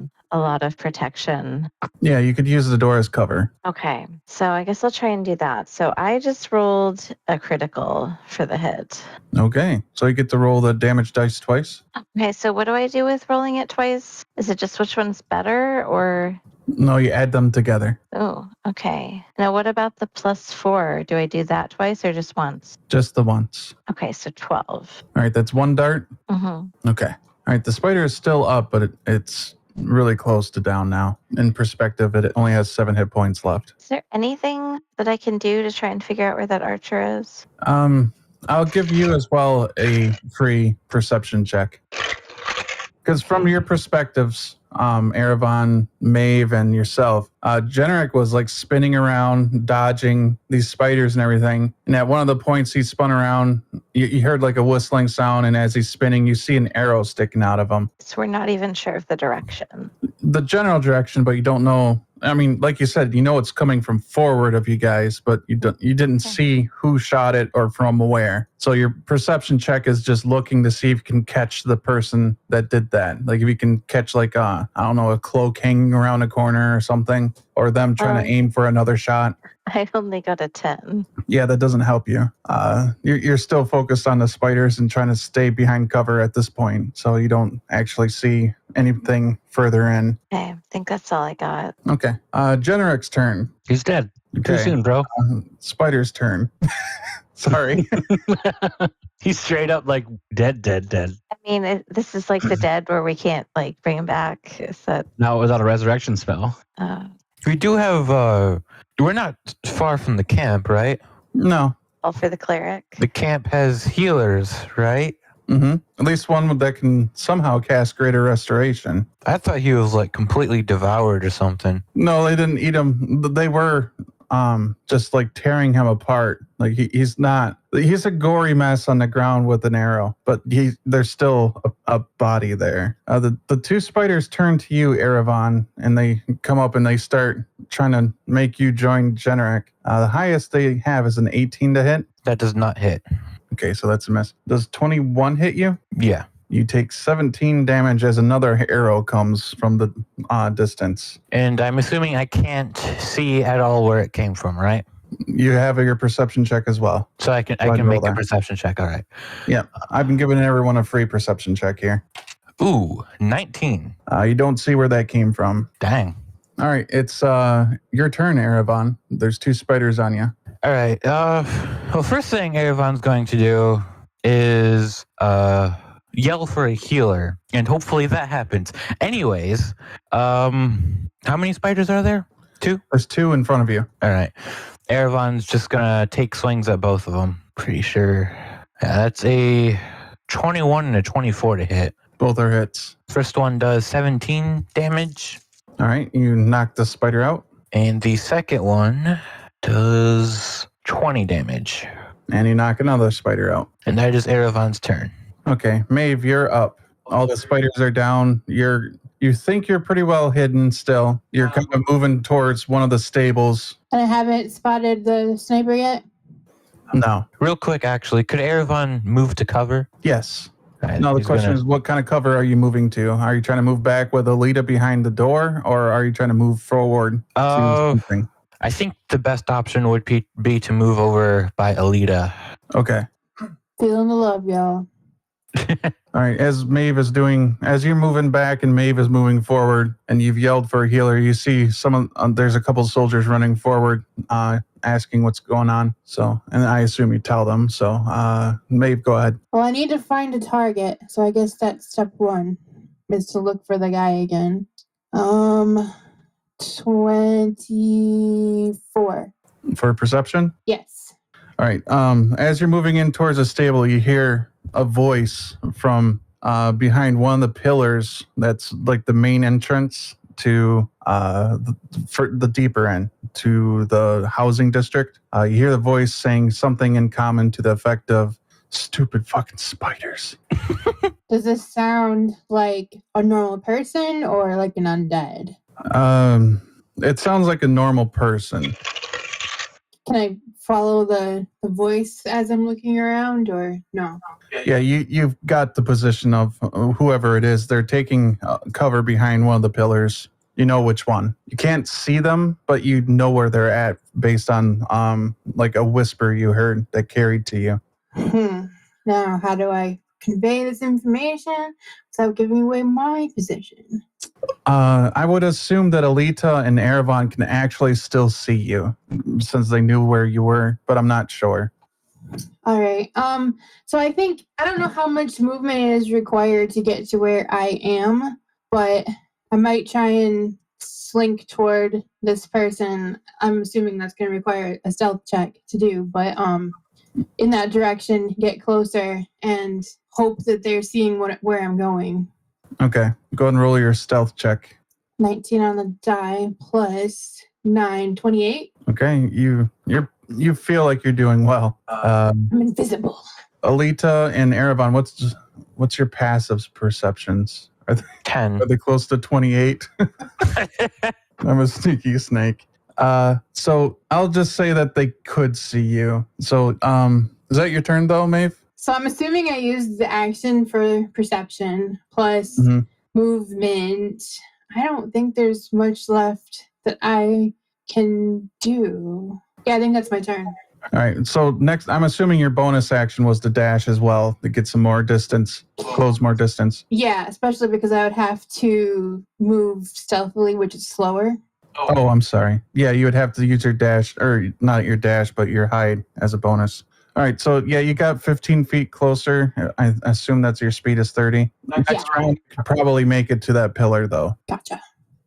protection. Yeah, you could use the door as cover. Okay, so I guess I'll try and do that. So I just rolled a critical for the hit. Okay. So you get to roll the damage dice twice? Okay, so what do I do with rolling it twice? Is it just which one's better or? No, you add them together. Oh, okay. Now what about the +4? Do I do that twice or just once? Just the once. Okay, so 12. All right, that's one dart. Mm-hmm. Okay. All right, the spider is still up, but it's really close to down now. In perspective, it only has 7 hit points left. Is there anything that I can do to try and figure out where that archer is? I'll give you as well a free perception check. Because from your perspectives, Erevan, Maeve, and yourself, Generic was like spinning around, dodging these spiders and everything. And at one of the points he spun around, you heard like a whistling sound, and as he's spinning, you see an arrow sticking out of him. So we're not even sure of the direction. The general direction, but you don't know. I mean, like you said, you know it's coming from forward of you guys, but you didn't see who shot it or from where. So your perception check is just looking to see if you can catch the person that did that. Like if you can catch like I don't know, a cloak hanging around a corner or something, or them trying to aim for another shot. I only got a 10. Yeah, that doesn't help you. You're still focused on the spiders and trying to stay behind cover at this point, so you don't actually see anything further in. Okay, I think that's all I got. Okay. Generic's turn. He's dead. Too Okay. soon, bro. Spider's turn. Sorry. He's straight up like dead. I mean, this is like the dead where we can't like bring him back. Is that? Now without a resurrection spell. We do have, we're not far from the camp, right? No. All for the cleric. The camp has healers, right? Mm-hmm. At least one that can somehow cast Greater Restoration. I thought he was like completely devoured or something. No, they didn't eat him. They were just like tearing him apart. Like he's a gory mess on the ground with an arrow, but there's still a body there. The two spiders turn to you, Erevan, and they come up and they start trying to make you join Generic. The highest they have is an 18 to hit. That does not hit. Okay, so that's a miss. Does 21 hit you? Yeah. You take 17 damage as another arrow comes from the distance. And I'm assuming I can't see at all where it came from, right? You have your perception check as well. So I can roll make a that. perception check. All right. Yeah, I've been giving everyone a free perception check here. Ooh, 19. You don't see where that came from. Dang. All right, it's your turn, Erevan. There's 2 spiders on you. All right. Well, first thing Erevan's going to do is yell for a healer, and hopefully that happens. Anyways, how many spiders are there? 2? There's 2 in front of you. All right. Erevan's just gonna take swings at both of them. Pretty sure. Yeah, that's a 21 and a 24 to hit. Both are hits. First one does 17 damage, All right, you knock the spider out, and the second one does 20 damage. and you knock another spider out. And that is Erevan's turn. Okay, Maeve, you're up. All the spiders are down. You think you're pretty well hidden still. You're kind of moving towards one of the stables. And I haven't spotted the sniper yet. No. Real quick, actually, could Erevan move to cover? Yes. No, the He's question gonna- is, what kind of cover are you moving to? Are you trying to move back with Alita behind the door, or are you trying to move forward to something? I think the best option would be to move over by Alita. Okay. Feeling the love, y'all. All right. As you're moving back and Maeve is moving forward, and you've yelled for a healer, you see there's a couple soldiers running forward, asking what's going on. So, and I assume you tell them. So, Maeve, go ahead. Well, I need to find a target, so I guess that's step one, is to look for the guy again. 24. For perception. Yes. All right. As you're moving in towards the stable, you hear a voice from behind one of the pillars. That's like the main entrance to for the deeper end to the housing district. You hear the voice saying something in common to the effect of "stupid fucking spiders." Does this sound like a normal person or like an undead? It sounds like a normal person. Can I follow the voice as I'm looking around, or no? Yeah, you've got the position of whoever it is. They're taking cover behind one of the pillars. You know which one. You can't see them, but you know where they're at based on like a whisper you heard that carried to you. Now, how do I convey this information without giving away my position? I would assume that Alita and Erevan can actually still see you since they knew where you were, but I'm not sure. All right. So I think I don't know how much movement is required to get to where I am, but I might try and slink toward this person. I'm assuming that's going to require a stealth check to do, but in that direction, get closer and hope that they're seeing where I'm going. Okay, go ahead and roll your stealth check. 19 on the die plus 9, 28. Okay, you feel like you're doing well. I'm invisible. Alita and Erevan, what's your passive perceptions? 10. Are they close to 28? I'm a sneaky snake. So I'll just say that they could see you. So is that your turn though, Maeve? So I'm assuming I used the action for perception plus movement. I don't think there's much left that I can do. Yeah, I think that's my turn. All right. So next, I'm assuming your bonus action was to dash as well to get some more distance, close more distance. Yeah, especially because I would have to move stealthily, which is slower. Oh, I'm sorry. Yeah, you would have to use your dash, or not your dash, but your hide as a bonus. All right, so yeah, you got 15 feet closer. I assume that's your speed is 30. Next round, you could probably make it to that pillar, though. Gotcha.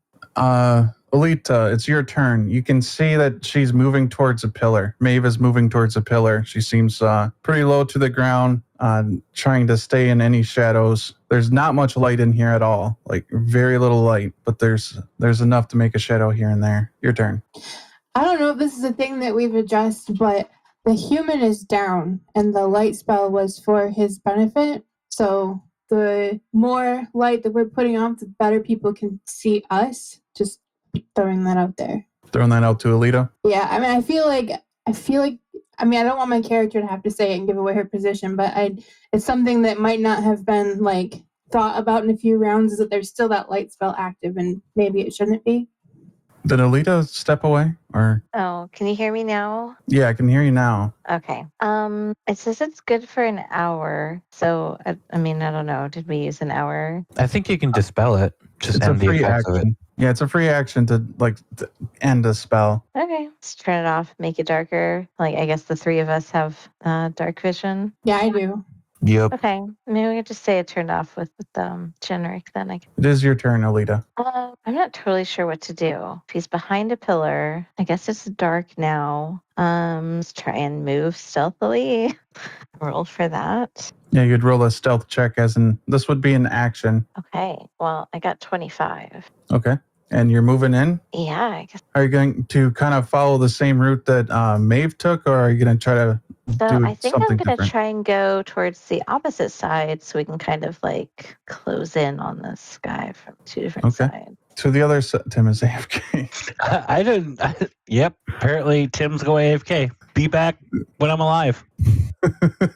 Alita, it's your turn. You can see that she's moving towards a pillar. Maeve is moving towards a pillar. She seems pretty low to the ground, trying to stay in any shadows. There's not much light in here at all, like very little light, but there's enough to make a shadow here and there. Your turn. I don't know if this is a thing that we've addressed, but the human is down, and the light spell was for his benefit. So the more light that we're putting off, the better people can see us. Just throwing that out there. Throwing that out to Alita. Yeah, I mean, I feel like. I mean, I don't want my character to have to say it and give away her position, but it's something that might not have been like thought about in a few rounds. Is that there's still that light spell active, and maybe it shouldn't be. Did Alita step away, or? Oh, can you hear me now? Yeah, I can hear you now. Okay. It says it's good for an hour. So, I mean, I don't know. Did we use an hour? I think you can dispel it. Just It's a end the free effects of it. action. Yeah, it's a free action to end a spell. Okay. Let's turn it off, make it darker. Like, I guess the three of us have dark vision. Yeah, I do. Yep. Okay. Maybe we could just say it turned off with generic then. It is your turn, Alita. I'm not totally sure what to do. If he's behind a pillar, I guess it's dark now. Let's try and move stealthily. Roll for that. Yeah, you'd roll a stealth check this would be an action. Okay. Well, I got 25. Okay. And you're moving in? Yeah, I guess. Are you going to kind of follow the same route that Maeve took, or are you going to try to So do I think I'm something going to different? try and go towards the opposite side so we can kind of like close in on this guy from two different Okay. sides. To the other side, Tim is AFK. I didn't. Yep. Apparently, Tim's going AFK. Be back when I'm alive.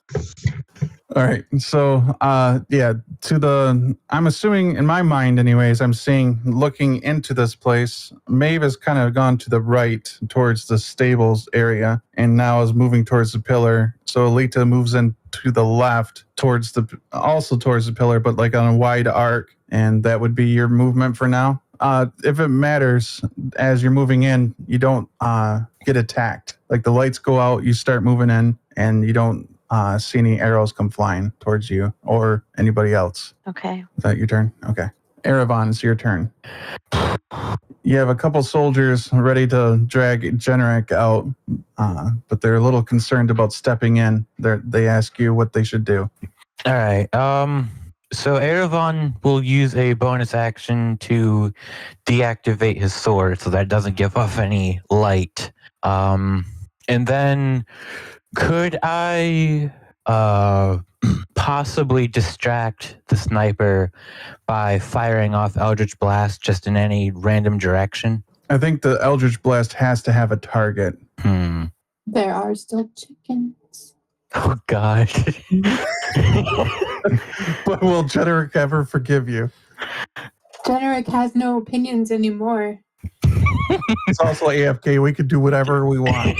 All right. So, yeah, I'm assuming in my mind, anyways, I'm looking into this place. Maeve has kind of gone to the right towards the stables area and now is moving towards the pillar. So Alita moves in to the left also towards the pillar, but like on a wide arc. And that would be your movement for now. If it matters, as you're moving in, you don't get attacked. Like the lights go out, you start moving in, and you don't see any arrows come flying towards you or anybody else. Okay. Is that your turn? Okay. Erevan, it's your turn. You have a couple soldiers ready to drag Generic out, but they're a little concerned about stepping in. They ask you what they should do. All right. So Erevan will use a bonus action to deactivate his sword so that it doesn't give off any light. And then could I possibly distract the sniper by firing off Eldritch Blast just in any random direction? I think the Eldritch Blast has to have a target. There are still chickens. Oh, God. But will Generic ever forgive you? Generic has no opinions anymore. It's also AFK. We could do whatever we want.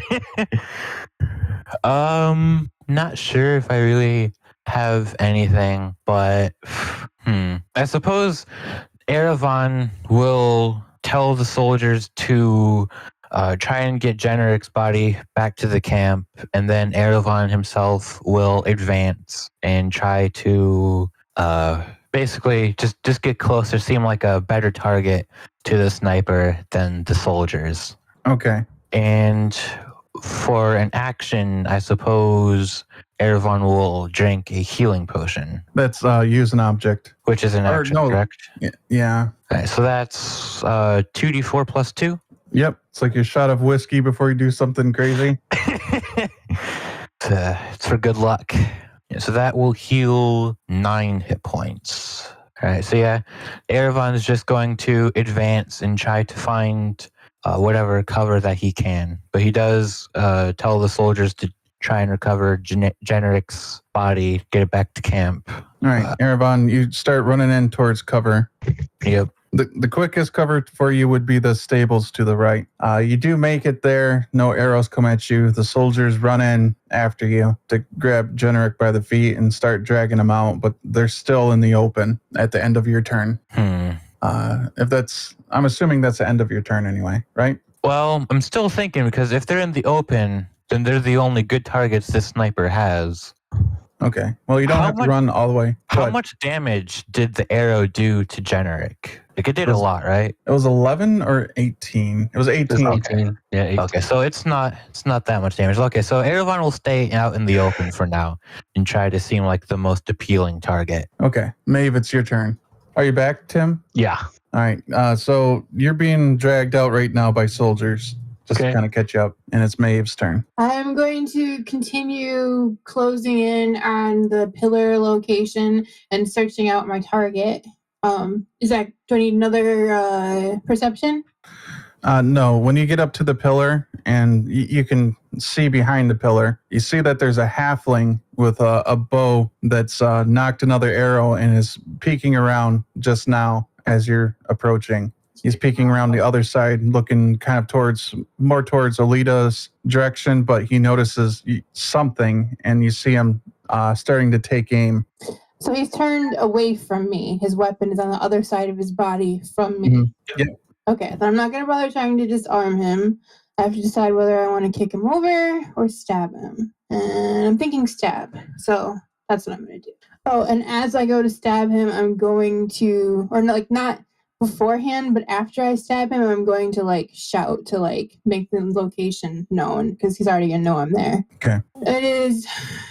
Not sure if I really have anything, but I suppose Erevan will tell the soldiers to try and get Generic's body back to the camp, and then Erevan himself will advance and try to basically just get closer, seem like a better target to the sniper than the soldiers. Okay. And for an action, I suppose Erevan will drink a healing potion. That's use an object. Which is an action, correct? Yeah. Okay, so that's 2d4 plus 2? Yep. It's like your shot of whiskey before you do something crazy. It's for good luck. Yeah, so that will heal 9 hit points. All right, so yeah, Erevan is just going to advance and try to find whatever cover that he can. But he does tell the soldiers to try and recover Generic's body, get it back to camp. All right, Erevan, you start running in towards cover. Yep. The quickest cover for you would be the stables to the right. You do make it there. No arrows come at you. The soldiers run in after you to grab Generic by the feet and start dragging him out, but they're still in the open at the end of your turn. I'm assuming that's the end of your turn anyway, right? Well, I'm still thinking, because if they're in the open, then they're the only good targets this sniper has. Okay. Well, you don't have to run all the way. How much damage did the arrow do to Generic? Like, it did a lot, right? It was 11 or 18. It was 18. Okay. Yeah, 18. Okay, so it's not that much damage. Okay, so Erevan will stay out in the open for now and try to seem like the most appealing target. Okay. Maeve, it's your turn. Are you back, Tim? Yeah. All right. So you're being dragged out right now by soldiers. Just to kind of catch you up. And it's Maeve's turn. I'm going to continue closing in on the pillar location and searching out my target. Do I need another perception? No. When you get up to the pillar and you can see behind the pillar, you see that there's a halfling with a bow that's knocked another arrow and is peeking around just now as you're approaching. He's peeking around the other side, looking kind of more towards Alita's direction, but he notices something, and you see him starting to take aim. So he's turned away from me. His weapon is on the other side of his body from me. Mm-hmm. Yep. Okay, then I'm not going to bother trying to disarm him. I have to decide whether I want to kick him over or stab him. And I'm thinking stab, so that's what I'm going to do. Oh, and as I go to stab him, I'm going to, or not beforehand, but after I stab him, I'm going to shout to make the location known, because he's already gonna know I'm there. Okay. It is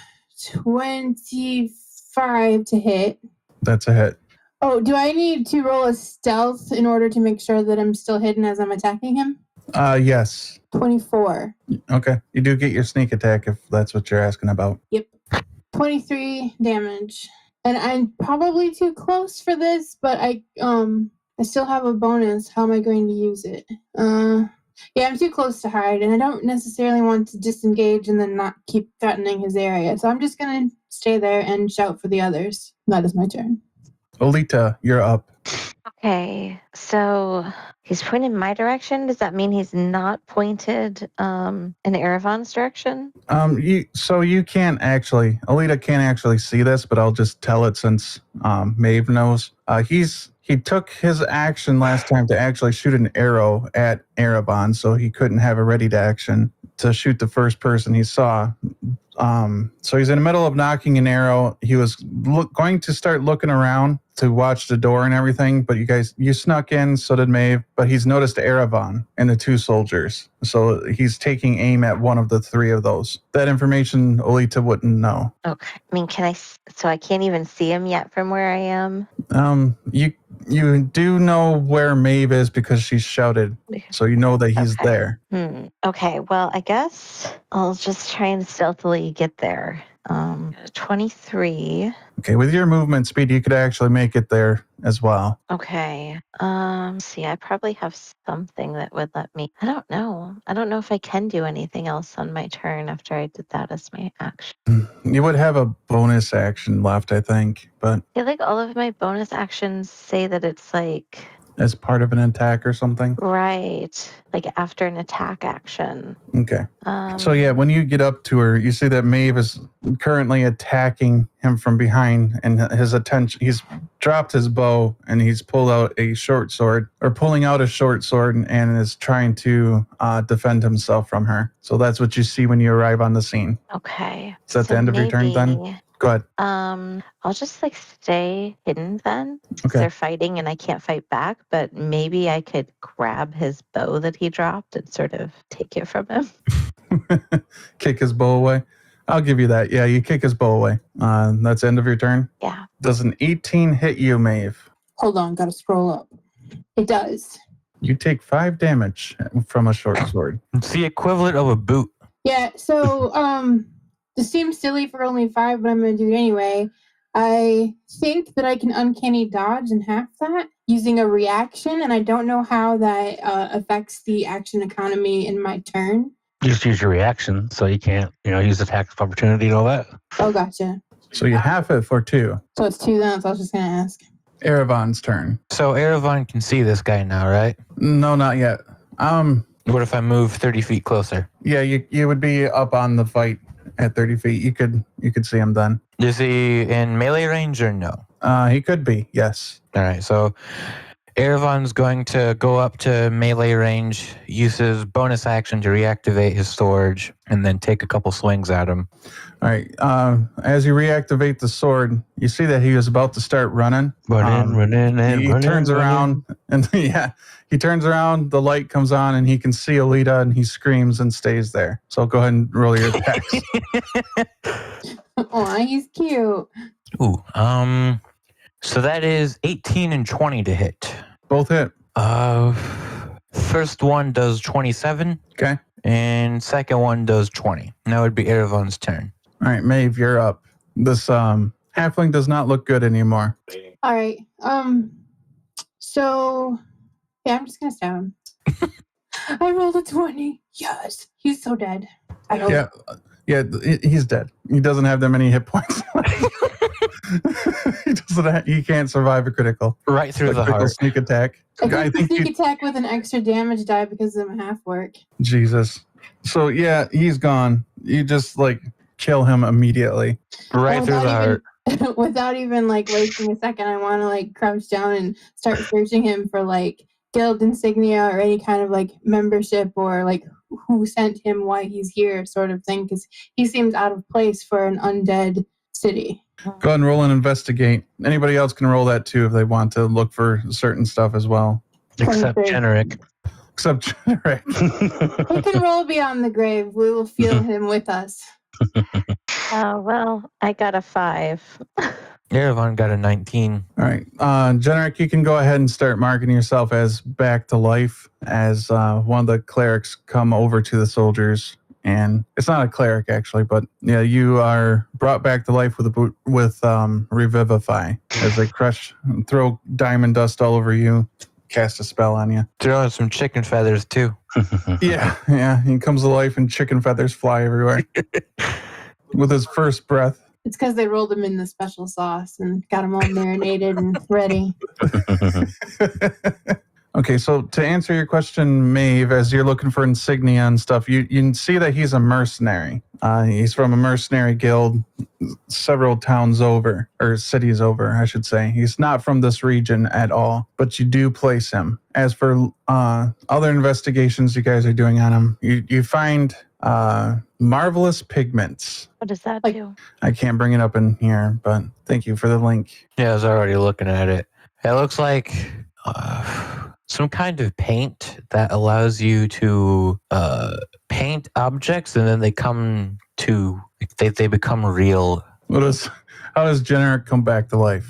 25 to hit. That's a hit. Oh, do I need to roll a stealth in order to make sure that I'm still hidden as I'm attacking him? Yes. 24. Okay. You do get your sneak attack if that's what you're asking about. Yep. 23 damage. And I'm probably too close for this, but I still have a bonus. How am I going to use it? Yeah, I'm too close to hide, and I don't necessarily want to disengage and then not keep threatening his area. So I'm just gonna stay there and shout for the others. That is my turn. Olita, you're up. Okay, so he's pointing my direction. Does that mean he's not pointed in Erevan's direction? You can't actually, Alita can't actually see this, but I'll just tell it since Maeve knows. He took his action last time to actually shoot an arrow at Erevan, so he couldn't have a ready to action to shoot the first person he saw. So he's in the middle of knocking an arrow. He was going to start looking around to watch the door and everything, but you snuck in, so did Maeve, but he's noticed Erevan and the two soldiers. So he's taking aim at one of the three of those. That information Olita wouldn't know. Okay. I mean, so I can't even see him yet from where I am? You do know where Maeve is because she shouted, so you know that he's there. Okay, well, I guess I'll just try and stealthily get there. 23. Okay, with your movement speed, you could actually make it there as well. Okay. See, I probably have something that would let me. I don't know. I don't know if I can do anything else on my turn after I did that as my action. You would have a bonus action left, I think, but I feel like all of my bonus actions say that it's like as part of an attack or something. right, like after an attack action. Okay. So yeah, when you get up to her, you see that Maeve is currently attacking him from behind, and he's dropped his bow and he's pulling out a short sword and is trying to defend himself from her. So that's what you see when you arrive on the scene. Okay. Is that the end of your turn then? Go ahead. I'll just like stay hidden then. Okay. They're fighting and I can't fight back, but maybe I could grab his bow that he dropped and sort of take it from him. Kick his bow away. I'll give you that. Yeah, you kick his bow away. That's the end of your turn? Yeah. Does an 18 hit you, Maeve? Hold on, gotta scroll up. It does. You take 5 damage from a short sword. It's the equivalent of a boot. Yeah, so this seems silly for only 5, but I'm gonna do it anyway. I think that I can uncanny dodge in half that using a reaction, and I don't know how that affects the action economy in my turn. You just use your reaction, so you can't, use attack of opportunity and all that. Oh, gotcha. So you half it for 2. So it's 2 then, so I was just gonna ask. Erevan's turn. So Erevan can see this guy now, right? No, not yet. What if I move 30 feet closer? Yeah, you would be up on the fight at 30 feet. You could see him then. Is he in melee range or no? He could be, yes. All right, so Erevan's going to go up to melee range, use his bonus action to reactivate his sword, and then take a couple swings at him. All right. As you reactivate the sword, you see that he was about to start running. He turns around, and he turns around. The light comes on, and he can see Alita, and he screams and stays there. So go ahead and roll your attacks. Aw, he's cute. Ooh, so that is 18 and 20 to hit. Both hit. First one does 27. Okay. And second one does 20. Now it would be Erevan's turn. All right, Maeve, you're up. This halfling does not look good anymore. All right. So yeah, I'm just gonna stab him. I rolled a 20. Yes, he's so dead. I hope. Yeah, he's dead. He doesn't have that many hit points. He can't survive a critical. Right through the heart. Sneak attack. I think sneak attack with an extra damage die because of half work. Jesus. So yeah, he's gone. You just kill him immediately. Right through the heart. Without even wasting a second, I want to crouch down and start searching him for guild insignia or any kind of membership or who sent him, why he's here, sort of thing, because he seems out of place for an undead city. Go ahead and roll and investigate. Anybody else can roll that too if they want to look for certain stuff as well. Except Generic. He can roll beyond the grave. We will feel him with us. Well, I got a 5. Erevan got a 19. All right. Generic, you can go ahead and start marking yourself as back to life as one of the clerics come over to the soldiers. And it's not a cleric, actually, but yeah, you are brought back to life with Revivify as they throw diamond dust all over you, cast a spell on you. Throw in some chicken feathers, too. Yeah. He comes to life and chicken feathers fly everywhere with his first breath. It's because they rolled him in the special sauce and got him all marinated and ready. Okay, so to answer your question, Maeve, as you're looking for insignia and stuff, you can see that he's a mercenary. He's from a mercenary guild several towns over, or cities over, I should say. He's not from this region at all, but you do place him. As for other investigations you guys are doing on him, you find marvelous pigments. What does that Like- do? I can't bring it up in here, but thank you for the link. Yeah, I was already looking at it. It looks like some kind of paint that allows you to paint objects, and then they come to they become real. How does Generic come back to life?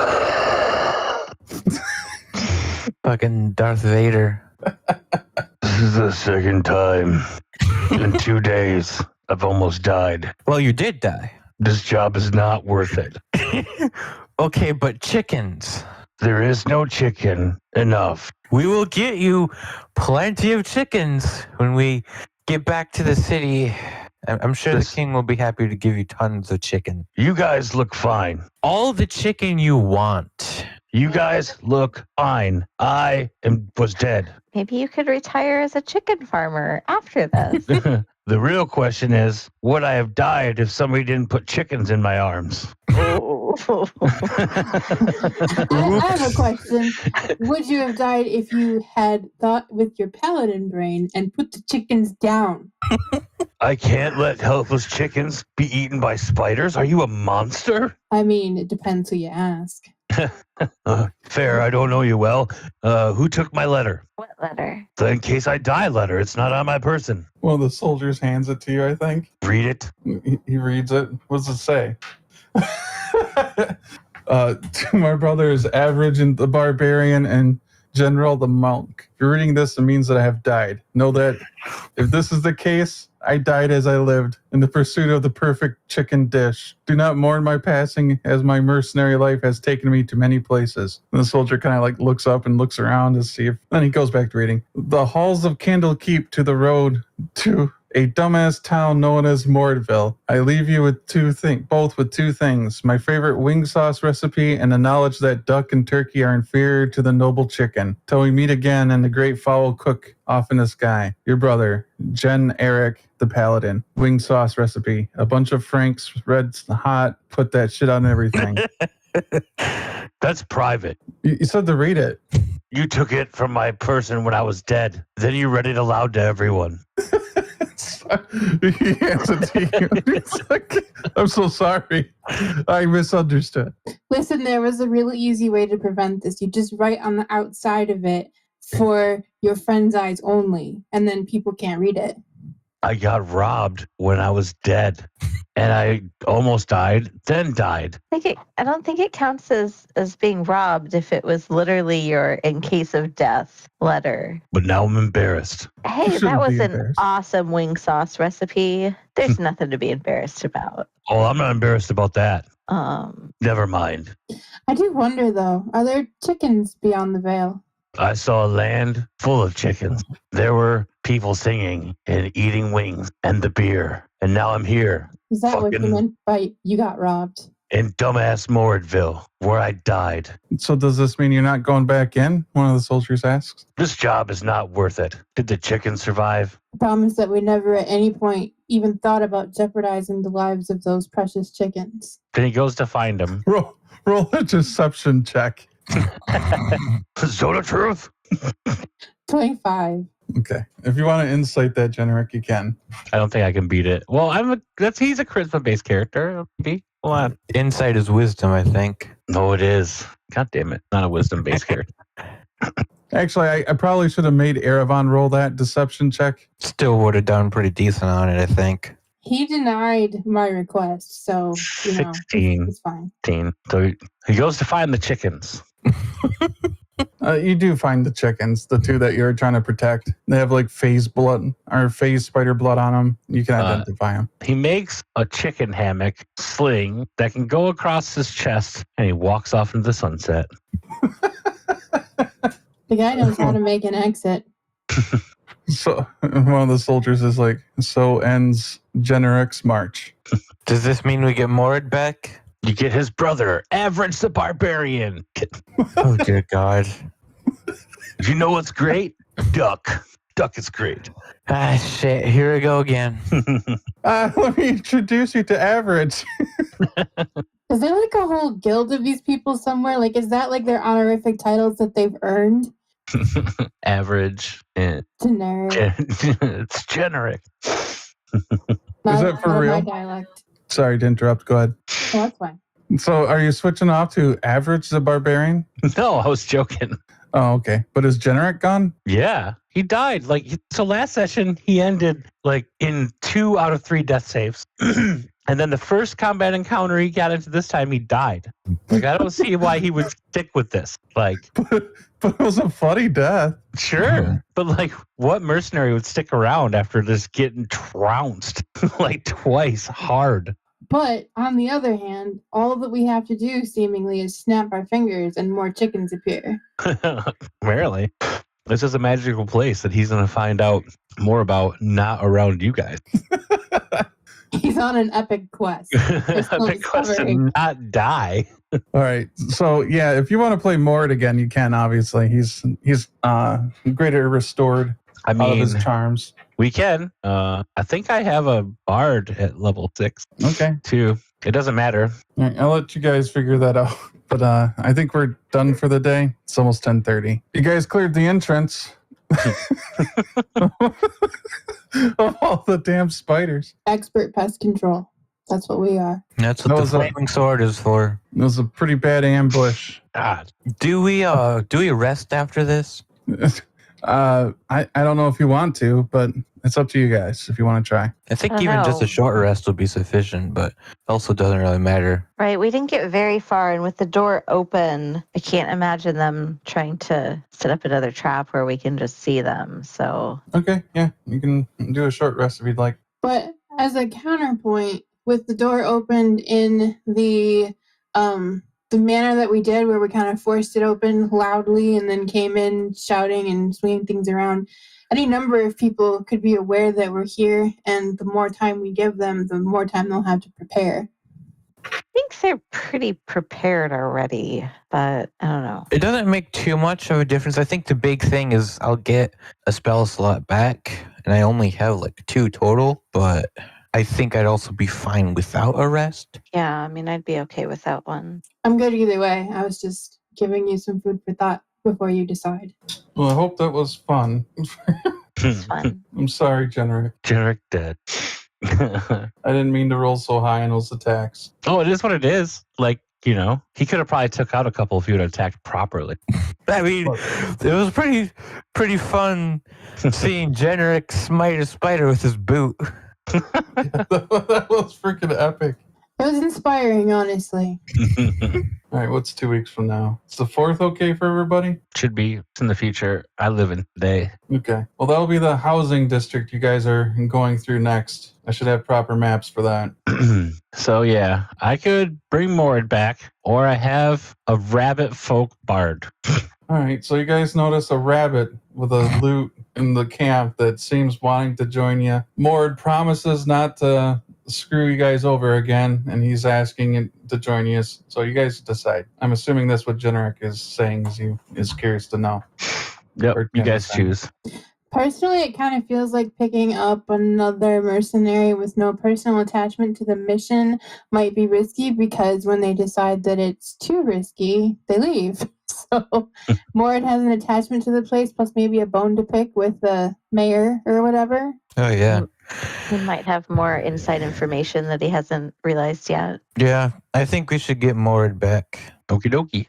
Fucking Darth Vader. This is the second time in 2 days I've almost died. Well, you did die. This job is not worth it. Okay, but chickens. There is no chicken enough. We will get you plenty of chickens when we get back to the city. I'm sure the king will be happy to give you tons of chicken. You guys look fine. All the chicken you want. You guys look fine. Was dead. Maybe you could retire as a chicken farmer after this. The real question is, would I have died if somebody didn't put chickens in my arms? Oh. I have a question. Would you have died if you had thought with your paladin brain and put the chickens down? I can't let helpless chickens be eaten by spiders. Are you a monster? I mean, it depends who you ask. Fair, I don't know you well. Who took my letter? What letter? The in case I die letter. It's not on my person. One of the soldiers hands it to you, I think. Read it. He reads it. What does it say? To my brothers, Average and the Barbarian and General the Monk. If you're reading this, it means that I have died. Know that if this is the case, I died as I lived in the pursuit of the perfect chicken dish. Do not mourn my passing, as my mercenary life has taken me to many places. And the soldier kind of like looks up and looks around to see if. Then he goes back to reading. The halls of Candlekeep to the road to a dumbass town known as Mordville. I leave you with both with two things: my favorite wing sauce recipe and the knowledge that duck and turkey are inferior to the noble chicken. Till we meet again and the great fowl cook off in the sky. Your brother, Jen Eric, the Paladin. Wing sauce recipe. A bunch of Franks, red hot, put that shit on everything. That's private. You said to read it. You took it from my person when I was dead. Then you read it aloud to everyone. He hands it to you. It's like, I'm so sorry. I misunderstood. Listen, there was a really easy way to prevent this. You just write on the outside of it for your friend's eyes only, and then people can't read it. I got robbed when I was dead. And I almost died, then died. I don't think it counts as being robbed if it was literally your in case of death letter. But now I'm embarrassed. Hey, shouldn't that was be an embarrassed. awesome wing sauce recipe. There's nothing to be embarrassed about. Oh, I'm not embarrassed about that. Um, Never mind. I do wonder, though, are there chickens beyond the veil? I saw a land full of chickens. There were people singing and eating wings and the beer. And now I'm here Is that what you Fucking- meant by you got robbed? in dumbass Mordville, where I died. So does this mean you're not going back in? One of the soldiers asks. This job is not worth it. Did the chicken survive? I promise that we never at any point even thought about jeopardizing the lives of those precious chickens. Then he goes to find him. Roll a deception check. Zone of truth? 25. Okay. If you want to insight that, Generic, you can. I don't think I can beat it. Well, he's a charisma-based character. Maybe. Hold on. Insight is wisdom, I think. No, it is. God damn it. Not a wisdom-based character. Actually, I probably should have made Erevan roll that deception check. Still would have done pretty decent on it, I think. He denied my request, so, 16. it's fine. So he goes to find the chickens. You do find the chickens, the two that you're trying to protect. They have like phase blood or phase spider blood on them. You can identify them. He makes a chicken hammock sling that can go across his chest, and he walks off into the sunset. The guy knows how to make an exit. So one of the soldiers is like, so ends Generic's march. Does this mean we get Mord back? You get his brother, Average the Barbarian. Oh dear God. You know what's great? Duck. Duck is great. Ah shit, here we go again. Let me introduce you to Average. Is there like a whole guild of these people somewhere? Like, is that like their honorific titles that they've earned? Average. And Generic. it's generic. Not, that for not real? My dialect. Sorry to interrupt. Go ahead. Oh, that's fine. So are you switching off to Average the Barbarian? No, I was joking. Oh, okay. But is Generic gone? Yeah, he died. So last session, he ended like in 2 out of 3 death saves. And then the first combat encounter he got into this time, he died. Like, I don't see why he would stick with this. Like, But it was a funny death. sure. But like, what mercenary would stick around after just getting trounced like twice hard? But on the other hand, all that we have to do seemingly is snap our fingers and more chickens appear. Apparently. This is a magical place that he's going to find out more about, not around you guys. He's on an epic quest. Epic quest to not die. All right. So yeah, if you want to play Mord again, you can. Obviously, he's greater restored I out of mean, his charms. we can. I think I have a bard at level 6 Okay. too. It doesn't matter. All right, I'll let you guys figure that out. But I think we're done for the day. It's almost 10:30. You guys cleared the entrance of all the damn spiders. Expert pest control. That's what we are. That's That what the was a- flaming sword is for. It was a pretty bad ambush. God. Do we rest after this? I don't know if you want to, but it's up to you guys if you want to try. I think I don't even just know. a short rest would be sufficient, but also doesn't really matter. Right, we didn't get very far, and with the door open, I can't imagine them trying to set up another trap where we can just see them. So, Okay, yeah, you can do a short rest if you'd like. But as a counterpoint, with the door opened in the manner that we did, where we kind of forced it open loudly and then came in shouting and swinging things around, any number of people could be aware that we're here, and the more time we give them, the more time they'll have to prepare. I think they're pretty prepared already, but I don't know. It doesn't make too much of a difference. I think the big thing is I'll get a spell slot back, and I only have like 2 total, but I think I'd also be fine without a rest. Yeah, I mean, I'd be okay without one. I'm good either way. I was just giving you some food for thought before you decide. Well, I hope that was fun. It's fun. I'm sorry, Generic. Generic dead. I didn't mean to roll so high in those attacks. Oh, it is what it is. Like, he could have probably took out a couple if you had attacked properly. I mean, it was pretty fun seeing Generic smite a spider with his boot. That was freaking epic. It was inspiring, honestly. All right, what's 2 weeks from now? Is the 4th okay for everybody? Should be in the future. I live in today. Okay. Well, that'll be the housing district you guys are going through next. I should have proper maps for that. So yeah, I could bring Mord back, or I have a rabbit folk bard. All right, so you guys notice a rabbit with a loot in the camp that seems wanting to join you. Mord promises not to screw you guys over again, and he's asking it to join you. So you guys decide. I'm assuming that's what Generic is saying. Is curious to know. Yep, Or you guys Generic. choose. Personally, it kind of feels like picking up another mercenary with no personal attachment to the mission might be risky, because when they decide that it's too risky, they leave. So Mord has an attachment to the place, plus maybe a bone to pick with the mayor or whatever. Oh yeah. He might have more inside information that he hasn't realized yet. Yeah, I think we should get Mord back. Okie dokie.